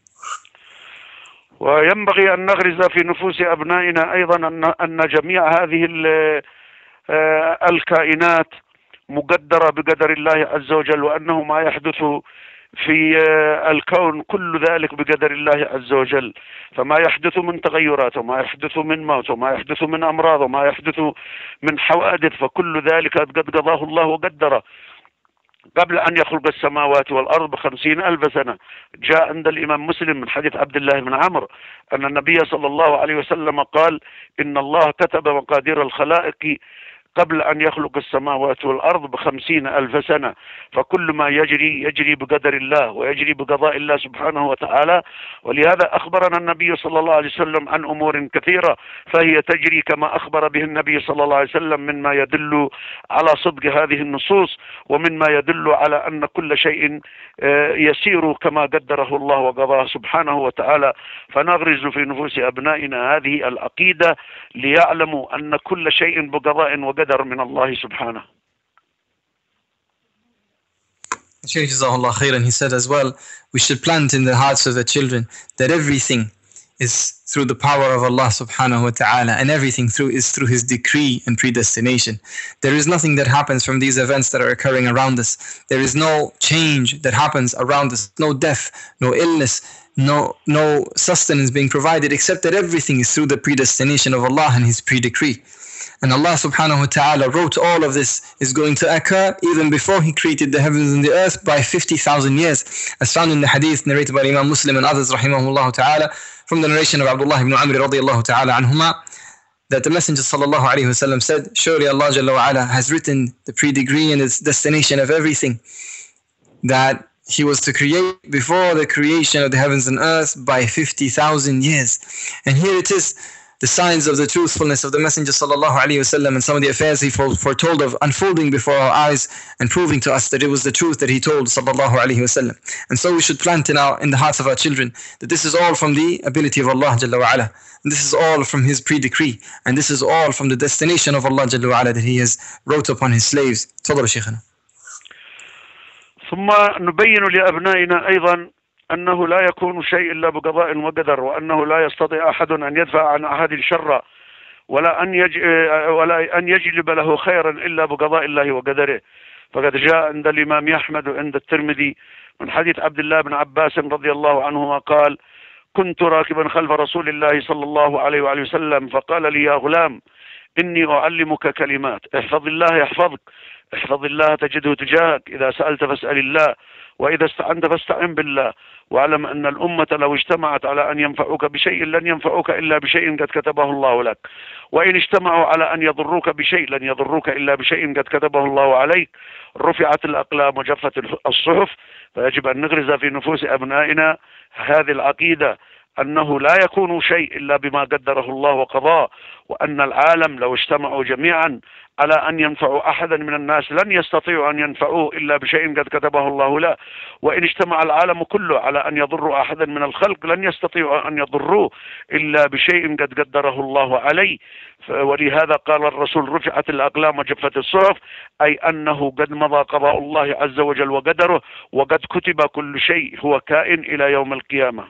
وينبغي أن نغرز في نفوس أبنائنا أيضا أن أن جميع هذه الكائنات مقدرة بقدر الله عز وجل، وأنه ما يحدث في الكون كل ذلك بقدر الله عز وجل. فما يحدث من تغيرات وما يحدث من موت وما يحدث من أمراض وما يحدث من حوادث، فكل ذلك قد قضاه الله وقدره قبل أن يخلق السماوات والأرض بخمسين ألف سنة. جاء عند الإمام مسلم من حديث عبد الله بن عمرو أن النبي صلى الله عليه وسلم قال: إن الله كتب مقادير الخلائق قبل أن يخلق السماوات والأرض بخمسين ألف سنة. فكل ما يجري يجري بقدر الله ويجري بقضاء الله سبحانه وتعالى. ولهذا أخبرنا النبي صلى الله عليه وسلم عن أمور كثيرة، فهي تجري كما أخبر به النبي صلى الله عليه وسلم، مما يدل على صدق هذه النصوص، ومما يدل على أن كل شيء يسير كما قدره الله وقضاه سبحانه وتعالى. فنغرز في نفوس أبنائنا هذه العقيدة ليعلموا أن كل شيء بقضاء وقدر من الله سبحانه. Shaykh Jazakallah khairan, he said as well, we should plant in the hearts of the children that everything is through the power of Allah subhanahu wa ta'ala, and everything through is through His decree and predestination. There is nothing that happens from these events that are occurring around us. There is no change that happens around us, no death, no illness, no no sustenance being provided, except that everything is through the predestination of Allah and His pre-decree. And Allah subhanahu wa ta'ala wrote all of this is going to occur even before He created the heavens and the earth by fifty thousand years, as found in the hadith narrated by Imam Muslim and others rahimahullah ta'ala, from the narration of Abdullah ibn Amr radiyallahu ta'ala anhuma, that the Messenger sallallahu alayhi wa sallam said, surely Allah Jalla wa ala has written the pre-decree and its destination of everything that He was to create before the creation of the heavens and earth by fifty thousand years. And here it is, the signs of the truthfulness of the Messenger sallallahu alaihi wasallam and some of the affairs he foretold of unfolding before our eyes and proving to us that it was the truth that he told sallallahu alaihi wasallam. And so we should plant in our in the hearts of our children that this is all from the ability of Allah Jalla wa Ala. And this is all from His pre-decree, and this is all from the destination of Allah Jalla wa Ala that He has wrote upon His slaves. تفضل شيخنا. ثم نبين لأبنائنا أيضا أنه لا يكون شيء إلا بقضاء وقدر، وأنه لا يستطيع أحد أن يدفع عن أحد شرا ولا أن يج... ولا أن يجلب له خيرا إلا بقضاء الله وقدره. فقد جاء عند الإمام أحمد وعند الترمذي من حديث عبد الله بن عباس رضي الله عنهما قال: كنت راكبا خلف رسول الله صلى الله عليه وآله وسلم فقال لي: يا غلام إني أعلمك كلمات، احفظ الله يحفظك، احفظ الله تجده تجاهك، إذا سألت فاسأل الله، وإذا استعنت فاستعن بالله، واعلم أن الأمة لو اجتمعت على أن ينفعوك بشيء لن ينفعوك إلا بشيء قد كتبه الله لك، وإن اجتمعوا على أن يضروك بشيء لن يضروك إلا بشيء قد كتبه الله عليك. رفعت الأقلام وجفت الصحف. فيجب أن نغرز في نفوس أبنائنا هذه العقيدة أنه لا يكون شيء إلا بما قدره الله وقضاه، وأن العالم لو اجتمعوا جميعا على أن ينفعوا أحدا من الناس لن يستطيعوا أن ينفعوه إلا بشيء قد كتبه الله له، وإن اجتمع العالم كله على أن يضروا أحدا من الخلق لن يستطيعوا أن يضروه إلا بشيء قد قدره الله عليه. ولهذا قال الرسول: رفعت الأقلام وجفت الصحف، أي أنه قد مضى قضاء الله عز وجل وقدره، وقد كتب كل شيء هو كائن إلى يوم القيامة.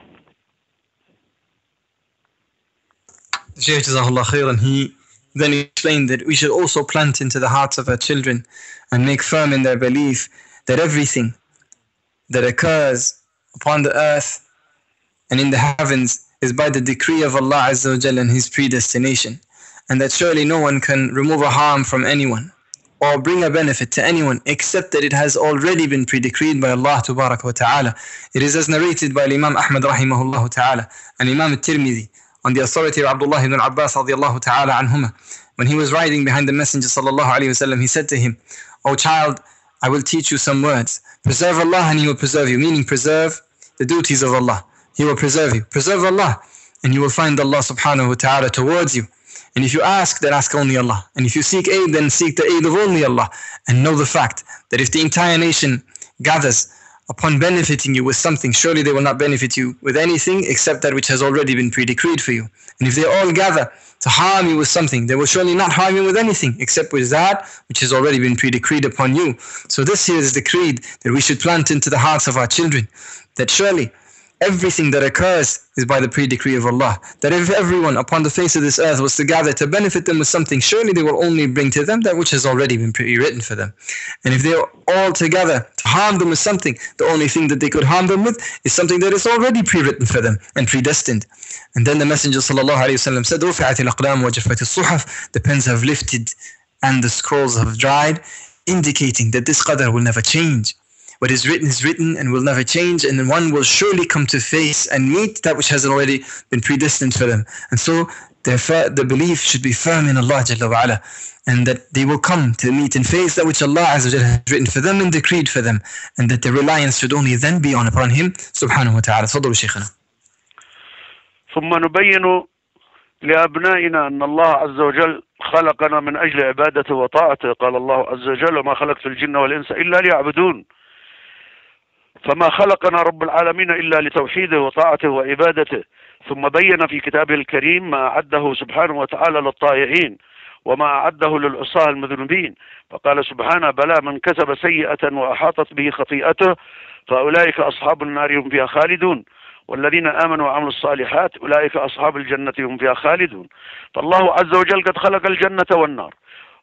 Shaykh Jazakallah khairan, he then explained that we should also plant into the hearts of our children and make firm in their belief that everything that occurs upon the earth and in the heavens is by the decree of Allah Azza wa Jalla and His predestination, and that surely no one can remove a harm from anyone or bring a benefit to anyone except that it has already been pre-decreed by Allah Tabarak wa Ta'ala. It is as narrated by Imam Ahmad rahimahullah ta'ala and Imam At-Tirmidhi on the authority of Abdullah ibn Abbas radiyallahu ta'ala anhuma. When he was riding behind the Messenger sallallahu alayhi wasallam, he said to him, "O child, I will teach you some words. Preserve Allah and He will preserve you," meaning preserve the duties of Allah. He will preserve you. Preserve Allah and you will find Allah subhanahu wa ta'ala towards you. And if you ask, then ask only Allah. And if you seek aid, then seek the aid of only Allah. And know the fact that if the entire nation gathers upon benefiting you with something, surely they will not benefit you with anything except that which has already been pre-decreed for you. And if they all gather to harm you with something, they will surely not harm you with anything except with that which has already been pre-decreed upon you. So this here is the creed that we should plant into the hearts of our children, that surely everything that occurs is by the pre-decree of Allah. That if everyone upon the face of this earth was to gather to benefit them with something, surely they will only bring to them that which has already been pre-written for them. And if they are all together to harm them with something, the only thing that they could harm them with is something that is already pre-written for them and predestined. And then the Messenger sallallahu alayhi wa sallam said, رُفِعَتِ الْأَقْلَامُ وَجَفَّتِ الصُّحَفُ, the pens have lifted and the scrolls have dried, indicating that this qadr will never change. What is written is written and will never change, and then one will surely come to face and meet that which has already been predestined for them. And so their the belief should be firm in Allah Jalla wa Ala, and that they will come to meet and face that which Allah Azza wa Jalla has written for them and decreed for them, and that their reliance should only then be on upon Him subhanahu wa ta'ala. تفضلوا شيخنا. ثم نبين لأبنائنا أن الله عز وجل خلقنا من أجل عبادته وطاعته. قال الله عز وجل: وما خلقت الجن والإنس إلا ليعبدون. فما خلقنا رب العالمين إلا لتوحيده وطاعته وعبادته. ثم بين في كتابه الكريم ما أعده سبحانه وتعالى للطائعين وما أعده للعصاة المذنبين. فقال سبحانه: بلى من كسب سيئة وأحاطت به خطيئته فأولئك أصحاب النار هم فيها خالدون، والذين آمنوا وعملوا الصالحات أولئك أصحاب الجنة هم فيها خالدون. فالله عز وجل قد خلق الجنة والنار،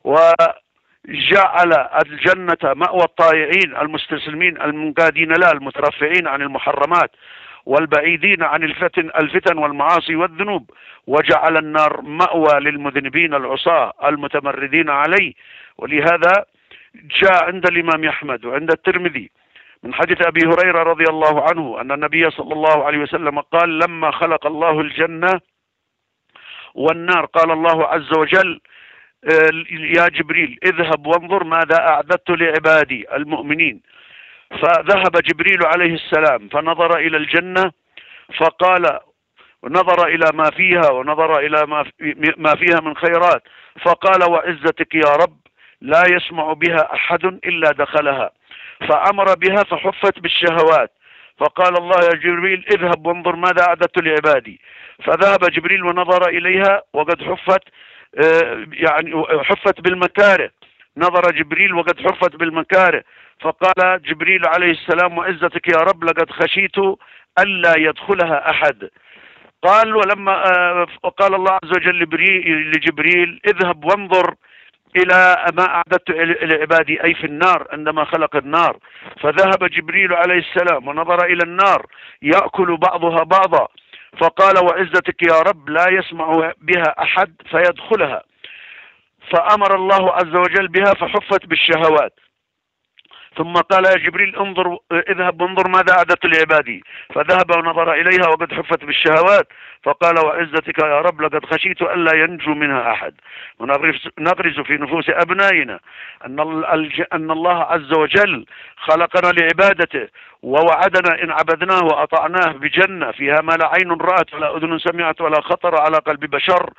وجعل الجنة مأوى الطائعين المستسلمين المنقادين لا المترفعين عن المحرمات والبعيدين عن الفتن الفتن والمعاصي والذنوب، وجعل النار مأوى للمذنبين العصاة المتمردين عليه. ولهذا جاء عند الإمام أحمد وعند الترمذي من حديث أبي هريرة رضي الله عنه أن النبي صلى الله عليه وسلم قال: لما خلق الله الجنة والنار قال الله عز وجل: يا جبريل اذهب وانظر ماذا أعددت لعبادي المؤمنين. فذهب جبريل عليه السلام فنظر إلى الجنة فقال: ونظر إلى ما فيها ونظر إلى ما فيها من خيرات، فقال وعزتك يا رب لا يسمع بها أحد إلا دخلها، فأمر بها فحفت بالشهوات، فقال الله يا جبريل اذهب وانظر ماذا أعددت لعبادي، فذهب جبريل ونظر إليها وقد حفت يعني حفت بالمكاره، نظر جبريل وقد حفت بالمكاره، فقال جبريل عليه السلام وعزتك يا رب لقد خشيت ألا يدخلها أحد. قال ولما قال الله عز وجل لجبريل اذهب وانظر إلى ما أعددت لعبادي أي في النار عندما خلق النار، فذهب جبريل عليه السلام ونظر إلى النار يأكل بعضها بعضا، فقال وعزتك يا رب لا يسمع بها أحد فيدخلها، فأمر الله عز وجل بها فحفت بالشهوات، ثم قال يا جبريل انظر اذهب وانظر ماذا أعددت لعبادي، فذهب ونظر إليها وقد حفت بالشهوات، فقال وعزتك يا رب لقد خشيت ألا ينجو منها أحد. ونغرز في نفوس أبنائنا أن أن الله عز وجل خلقنا لعبادته، ووعدنا إن عبدناه وأطعناه بجنة فيها ما لا عين رأت ولا أذن سمعت ولا خطر على قلب بشر،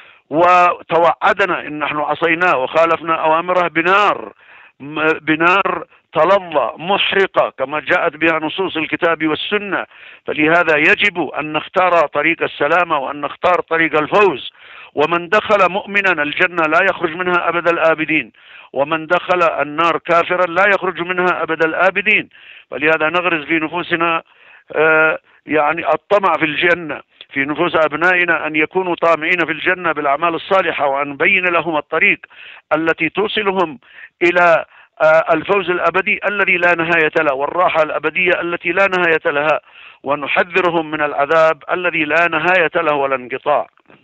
وتوعدنا إن نحن عصيناه وخالفنا أوامره بنار بنار تلظى محرقة كما جاءت بها نصوص الكتاب والسنة. فلهذا يجب أن نختار طريق السلامة وأن نختار طريق الفوز، ومن دخل مؤمنا الجنة لا يخرج منها أبد الآبدين، ومن دخل النار كافرا لا يخرج منها أبد الآبدين. فلهذا نغرز في نفوسنا آه يعني الطمع في الجنة، في نفوس أبنائنا أن يكونوا طامعين في الجنة بالأعمال الصالحة، وأن نبين لهم الطريق التي توصلهم إلى الفوز الأبدي الذي لا نهاية له، والراحة الأبدية التي لا نهاية لها، ونحذرهم من العذاب الذي لا نهاية له ولا انقطاع.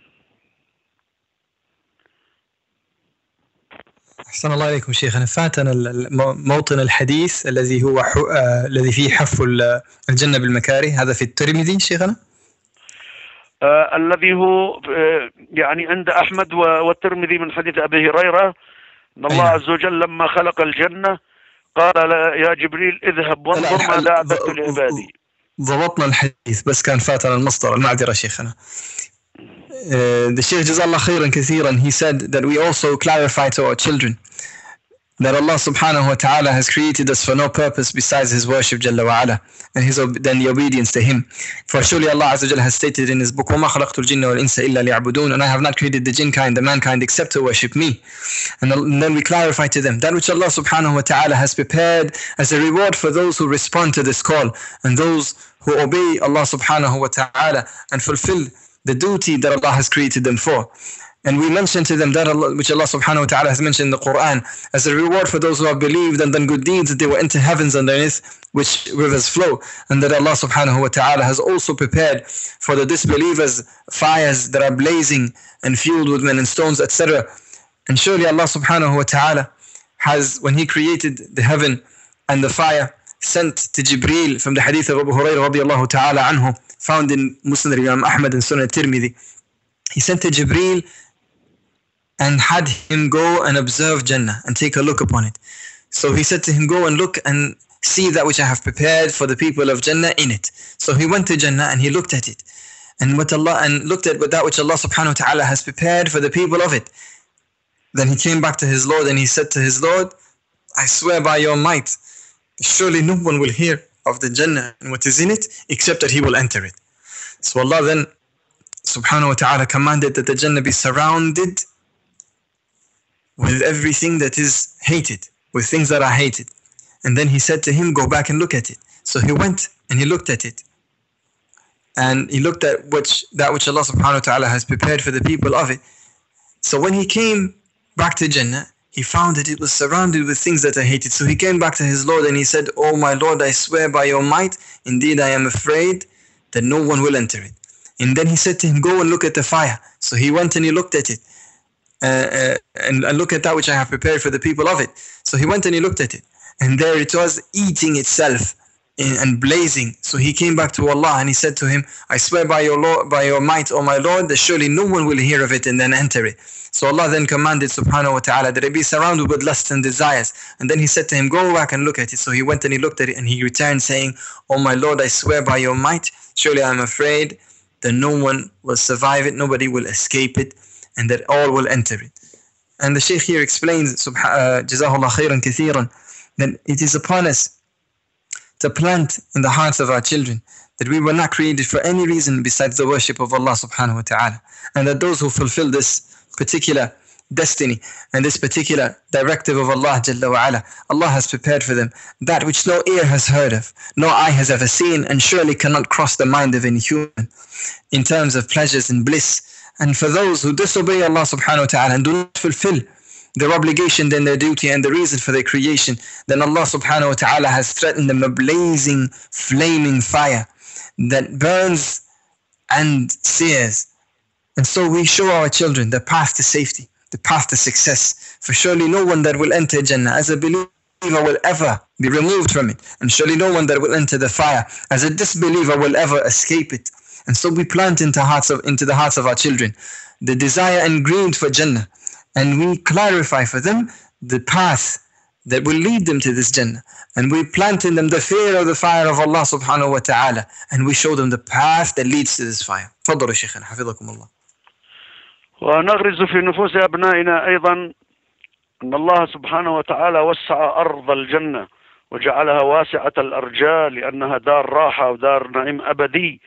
أحسن الله عليكم شيخنا. فاتنا موطن الحديث الذي هو آه الذي فيه حف الجنة بالمكاره، هذا في الترمذي شيخنا؟ آه الذي هو آه يعني عند أحمد والترمذي من حديث أبي هريرة أن الله أيوة. عز وجل لما خلق الجنة قال يا جبريل اذهب وانظر ماذا أعددت لعبادي. ضبطنا الحديث بس كان فاتنا المصدر، المعذرة شيخنا. Uh, the Shaykh Jazallah khairan kathiran, he said that we also clarify to our children that Allah subhanahu wa ta'ala has created us for no purpose besides His worship Jalla wa ala, and His then the obedience to Him. For surely Allah Azza wa Jalla has stated in His book, وَمَا خَلَقْتُ الْجِنَّ وَالْإِنسَ إِلَّا لِيَعْبُدُونَ, and I have not created the jinkind, the mankind, except to worship me. And then we clarify to them that which Allah subhanahu wa ta'ala has prepared as a reward for those who respond to this call, and those who obey Allah subhanahu wa ta'ala and fulfill the duty that Allah has created them for. And we mentioned to them that Allah, which Allah subhanahu wa ta'ala has mentioned in the Quran as a reward for those who have believed and done good deeds, that they will enter heavens underneath which rivers flow, and that Allah subhanahu wa ta'ala has also prepared for the disbelievers fires that are blazing and fueled with men and stones, et cetera. And surely Allah subhanahu wa ta'ala has, when He created the heaven and the fire, sent to Jibreel, from the hadith of Abu Hurairah radiallahu ta'ala anhu, found in Musnad Imam Ahmad and Sunan Tirmidhi. He sent to Jibreel and had him go and observe Jannah and take a look upon it. So he said to him, go and look and see that which I have prepared for the people of Jannah in it. So he went to Jannah and he looked at it, and what Allah and looked at that which Allah subhanahu wa ta'ala has prepared for the people of it. Then he came back to his Lord and he said to his Lord, I swear by your might, surely no one will hear of the Jannah and what is in it except that he will enter it. So Allah then subhanahu wa ta'ala commanded that the Jannah be surrounded with everything that is hated, with things that are hated. And then He said to him, go back and look at it. So he went and he looked at it. And he looked at which, that which Allah subhanahu wa ta'ala has prepared for the people of it. So when he came back to Jannah, he found that it was surrounded with things that are hated. So he came back to his Lord and he said, oh my Lord, I swear by your might, indeed I am afraid that no one will enter it. And then he said to him, go and look at the fire. So he went and he looked at it. Uh, uh, and, and look at that which I have prepared for the people of it. So he went and he looked at it, and there it was, eating itself in, and blazing. So he came back to Allah and he said to him, I swear by your Lord, by your might, O my Lord, that surely no one will hear of it and then enter it. So Allah then commanded subhanahu wa ta'ala that it be surrounded with lust and desires. And then he said to him, go back and look at it. So he went and he looked at it and he returned saying, O my Lord, I swear by your might, surely I am afraid that no one will survive it, nobody will escape it, and that all will enter it. And the Shaykh here explains, uh, Jazahullah khairan kathiran, that it is upon us to plant in the hearts of our children that we were not created for any reason besides the worship of Allah subhanahu wa ta'ala, and that those who fulfill this particular destiny and this particular directive of Allah Jalla wa Ala, Allah has prepared for them that which no ear has heard of, no eye has ever seen, and surely cannot cross the mind of any human in terms of pleasures and bliss. And for those who disobey Allah subhanahu wa ta'ala and do not fulfill their obligation, then their duty and the reason for their creation, then Allah subhanahu wa ta'ala has threatened them a blazing, flaming fire that burns and sears. And so we show our children the path to safety, the path to success. For surely no one that will enter Jannah as a believer will ever be removed from it. And surely no one that will enter the fire as a disbeliever will ever escape it. And so we plant into hearts of into the hearts of our children the desire and greed for Jannah. And we clarify for them the path that will lead them to this Jannah. And we plant in them the fear of the fire of Allah subhanahu wa ta'ala. And we show them the path that leads to this fire. تفضلوا شيخنا حفظكم الله. ونغرز في نفوس أبنائنا أيضا أن الله سبحانه وتعالى وسع أرض الجنة وجعلها واسعة الأرجاء لأنها دار راحة ودار نعيم أبدي،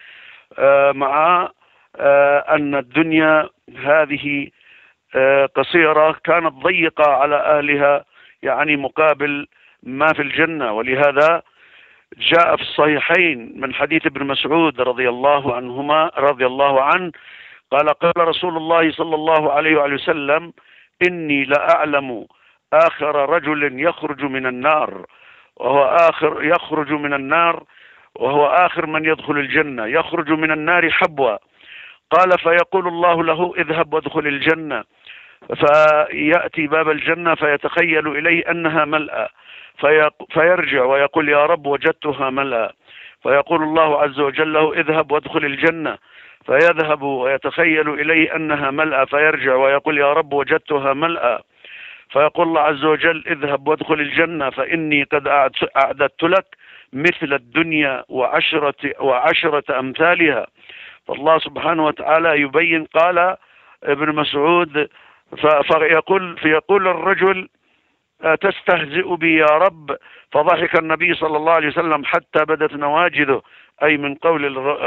مع أن الدنيا هذه قصيرة كانت ضيقة على أهلها، يعني مقابل ما في الجنة. ولهذا جاء في الصحيحين من حديث ابن مسعود رضي الله عنهما رضي الله عنه قال قال رسول الله صلى الله عليه وسلم: إني لأعلم آخر رجل يخرج من النار وهو آخر يخرج من النار وهو آخر من يدخل الجنة، يخرج من النار حبوا. قال فيقول الله له: اذهب وادخل الجنة. فيأتي باب الجنة فيتخيل إليه أنها ملأى، فيرجع ويقول: يا رب وجدتها ملأى. فيقول الله عز وجل له: اذهب وادخل الجنة. فيذهب ويتخيل إليه أنها ملأى، فيرجع ويقول: يا رب وجدتها ملأى. فيقول الله عز وجل: اذهب وادخل الجنة فإني قد أعددت لك مثل الدنيا وعشرة, وعشرة أمثالها. فالله سبحانه وتعالى يبين. قال ابن مسعود فيقول, فيقول الرجل: تستهزئ بي يا رب؟ فضحك النبي صلى الله عليه وسلم حتى بدت نواجذه، أي من قول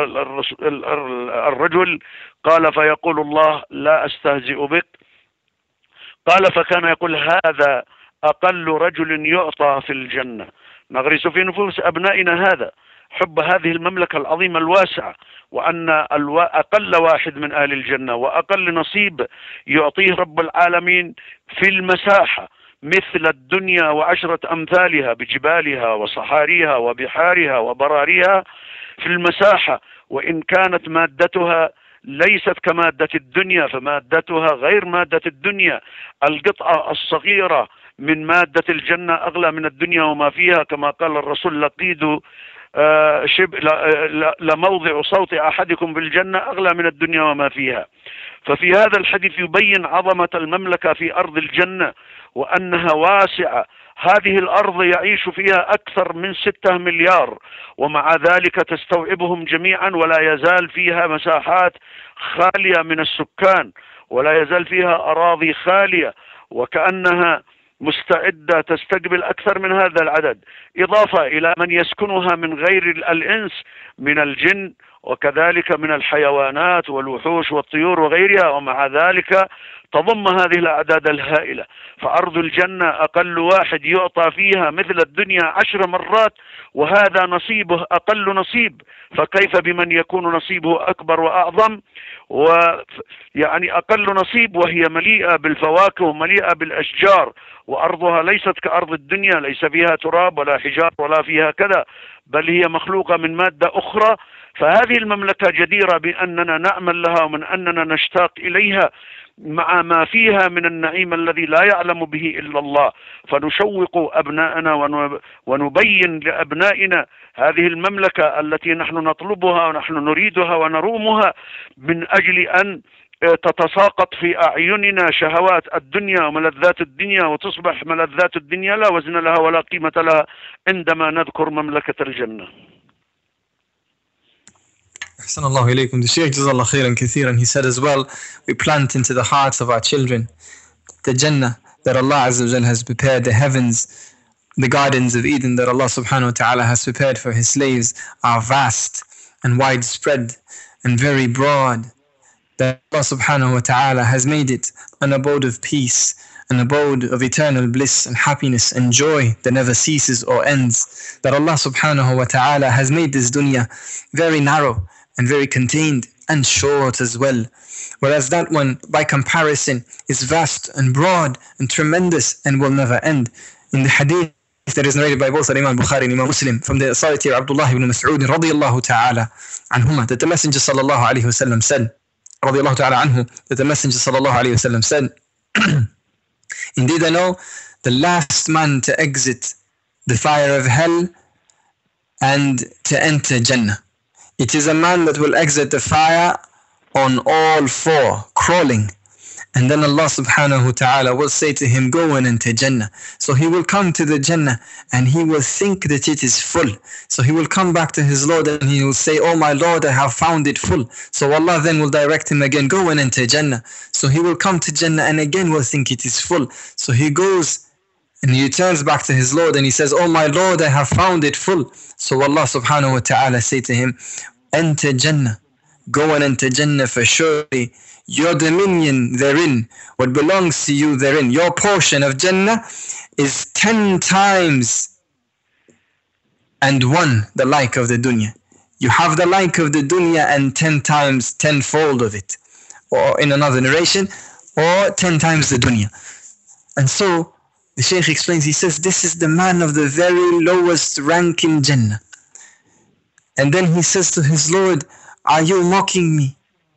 الرجل. قال فيقول الله: لا أستهزئ بك. قال فكان يقول: هذا أقل رجل يعطى في الجنة. نغرس في نفوس أبنائنا هذا حب هذه المملكة العظيمة الواسعة، وأن أقل واحد من أهل الجنة وأقل نصيب يعطيه رب العالمين في المساحة مثل الدنيا وعشرة أمثالها بجبالها وصحاريها وبحارها وبراريها في المساحة. وإن كانت مادتها ليست كمادة الدنيا فمادتها غير مادة الدنيا. القطعة الصغيرة من مادة الجنة أغلى من الدنيا وما فيها، كما قال الرسول: لقيد شبه لموضع صوت أحدكم بالجنة أغلى من الدنيا وما فيها. ففي هذا الحديث يبين عظمة المملكة في أرض الجنة وأنها واسعة. هذه الأرض يعيش فيها أكثر من ستة مليار، ومع ذلك تستوعبهم جميعا، ولا يزال فيها مساحات خالية من السكان، ولا يزال فيها أراضي خالية، وكأنها مستعدة تستقبل أكثر من هذا العدد، إضافة إلى من يسكنها من غير الإنس من الجن وكذلك من الحيوانات والوحوش والطيور وغيرها. ومع ذلك تضم هذه الأعداد الهائلة. فأرض الجنة أقل واحد يعطى فيها مثل الدنيا عشر مرات، وهذا نصيبه أقل نصيب، فكيف بمن يكون نصيبه أكبر وأعظم؟ ويعني أقل نصيب وهي مليئة بالفواكه ومليئة بالأشجار، وأرضها ليست كأرض الدنيا، ليس فيها تراب ولا حجار ولا فيها كذا، بل هي مخلوقة من مادة أخرى. فهذه المملكة جديرة بأننا نأمل لها ومن أننا نشتاق إليها، مع ما فيها من النعيم الذي لا يعلم به إلا الله. فنشوق أبناءنا ونبين لأبنائنا هذه المملكة التي نحن نطلبها ونحن نريدها ونرومها، من أجل أن تتساقط في أعيننا شهوات الدنيا وملذات الدنيا، وتصبح ملذات الدنيا لا وزن لها ولا قيمة لها عندما نذكر مملكة الجنة. Ahsanallahu ilaykum. The Shaykh Jazallah khairan kathiran, he said as well, we plant into the hearts of our children the Jannah that Allah Azza wa Jal has prepared, the heavens, the gardens of Eden that Allah subhanahu wa ta'ala has prepared for His slaves are vast and widespread and very broad. That Allah subhanahu wa ta'ala has made it an abode of peace, an abode of eternal bliss and happiness and joy that never ceases or ends. That Allah subhanahu wa ta'ala has made this dunya very narrow and very contained and short as well. Whereas that one, by comparison, is vast and broad and tremendous and will never end. In the hadith that is narrated by both Imam Bukhari and Imam Muslim from the authority of Abdullah ibn Mas'ud radiyallahu ta'ala anhuma, that the Messenger sallallahu alayhi wa sallam said, radiyallahu ta'ala anhu, that the Messenger sallallahu alayhi wa sallam said, indeed I know the last man to exit the fire of hell and to enter Jannah. It is a man that will exit the fire on all four, crawling. And then Allah subhanahu wa ta'ala will say to him, go and enter Jannah. So he will come to the Jannah and he will think that it is full. So he will come back to his Lord and he will say, oh my Lord, I have found it full. So Allah then will direct him again, go and enter Jannah. So he will come to Jannah and again will think it is full. So he goes and he returns back to his Lord and he says, oh my Lord, I have found it full. So Allah subhanahu wa ta'ala say to him, enter Jannah. Go and enter Jannah, for surely your dominion therein, what belongs to you therein, your portion of Jannah is ten times and one the like of the dunya. You have the like of the dunya and ten times, tenfold of it. Or in another narration, or ten times the dunya. And so the Shaykh explains, he says, this is the man of the very lowest rank in Jannah. And then he says to his Lord, are you mocking me?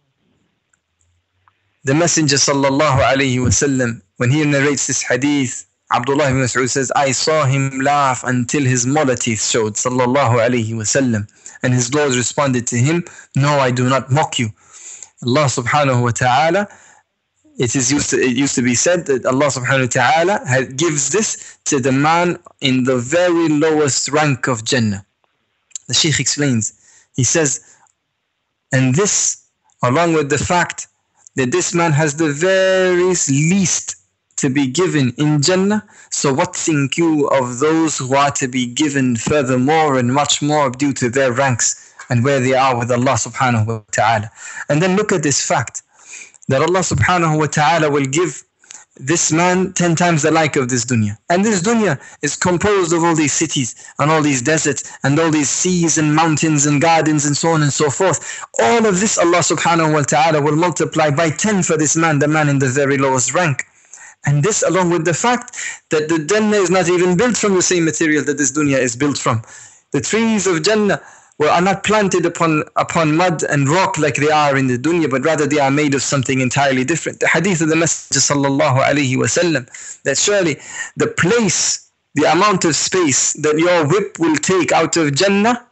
The Messenger sallallahu alayhi wa sallam, when he narrates this hadith, Abdullah ibn Mas'ud says, I saw him laugh until his molar teeth showed, sallallahu alayhi wa sallam. And his Lord responded to him, no, I do not mock you. Allah subhanahu wa ta'ala, it is used to, it used to be said that Allah subhanahu wa ta'ala gives this to the man in the very lowest rank of Jannah. The Shaykh explains, he says, and this, along with the fact that this man has the very least to be given in Jannah, so what think you of those who are to be given furthermore and much more due to their ranks and where they are with Allah subhanahu wa ta'ala? And then look at this fact, that Allah subhanahu wa ta'ala will give this man ten times the like of this dunya. And this dunya is composed of all these cities and all these deserts and all these seas and mountains and gardens and so on and so forth. All of this Allah subhanahu wa ta'ala will multiply by ten for this man, the man in the very lowest rank. And this along with the fact that the Jannah is not even built from the same material that this dunya is built from. The trees of Jannah well, are not planted upon upon mud and rock like they are in the dunya, but rather they are made of something entirely different. The hadith of the Messenger sallallahu alayhi wa sallam, that surely the place, the amount of space that your whip will take out of Jannah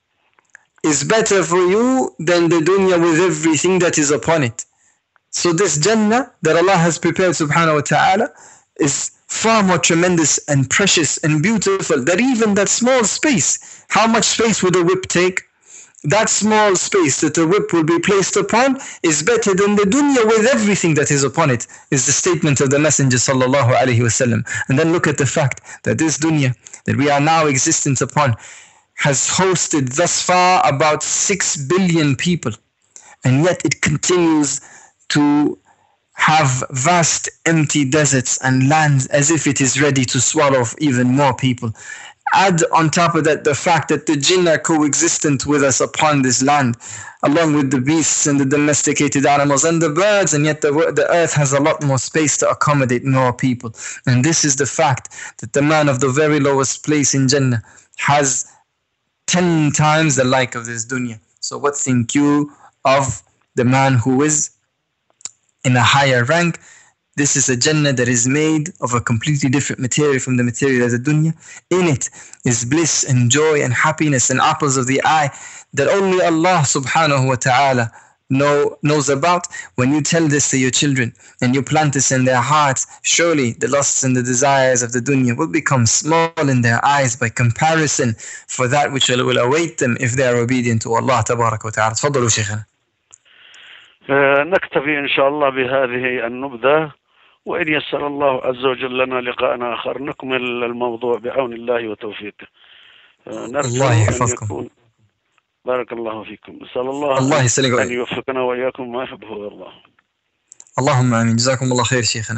is better for you than the dunya with everything that is upon it. So this Jannah that Allah has prepared subhanahu wa ta'ala is far more tremendous and precious and beautiful that even that small space, how much space would a whip take? That small space that the whip will be placed upon is better than the dunya with everything that is upon it, is the statement of the Messenger sallallahu alayhi wa sallam. And then look at the fact that this dunya that we are now existent upon has hosted thus far about six billion people, and yet it continues to have vast empty deserts and lands as if it is ready to swallow even more people. Add on top of that the fact that the jinn are coexistent with us upon this land, along with the beasts and the domesticated animals and the birds, and yet the, the earth has a lot more space to accommodate more people. And this is the fact that the man of the very lowest place in Jannah has ten times the like of this dunya. So what think you of the man who is in a higher rank? This is a Jannah that is made of a completely different material from the material of the dunya. In it is bliss and joy and happiness and apples of the eye that only Allah subhanahu wa ta'ala know, knows about, when you tell this to your children and you plant this in their hearts, surely the lusts and the desires of the dunya will become small in their eyes by comparison for that which will await them if they are obedient to Allah tabarak wa ta'ala. تفضلوا شيخنا. نكتفي إن شاء الله بهذه النبذة، وإن يسر الله عز وجل لنا لقاءنا آخر نكمل الموضوع بعون الله وتوفيقه. الله يحفظكم. بارك الله فيكم. نسأل الله, الله أن يوفقنا وإياكم ما يحبه الله. اللهم آمين. جزاكم الله خير شيخنا.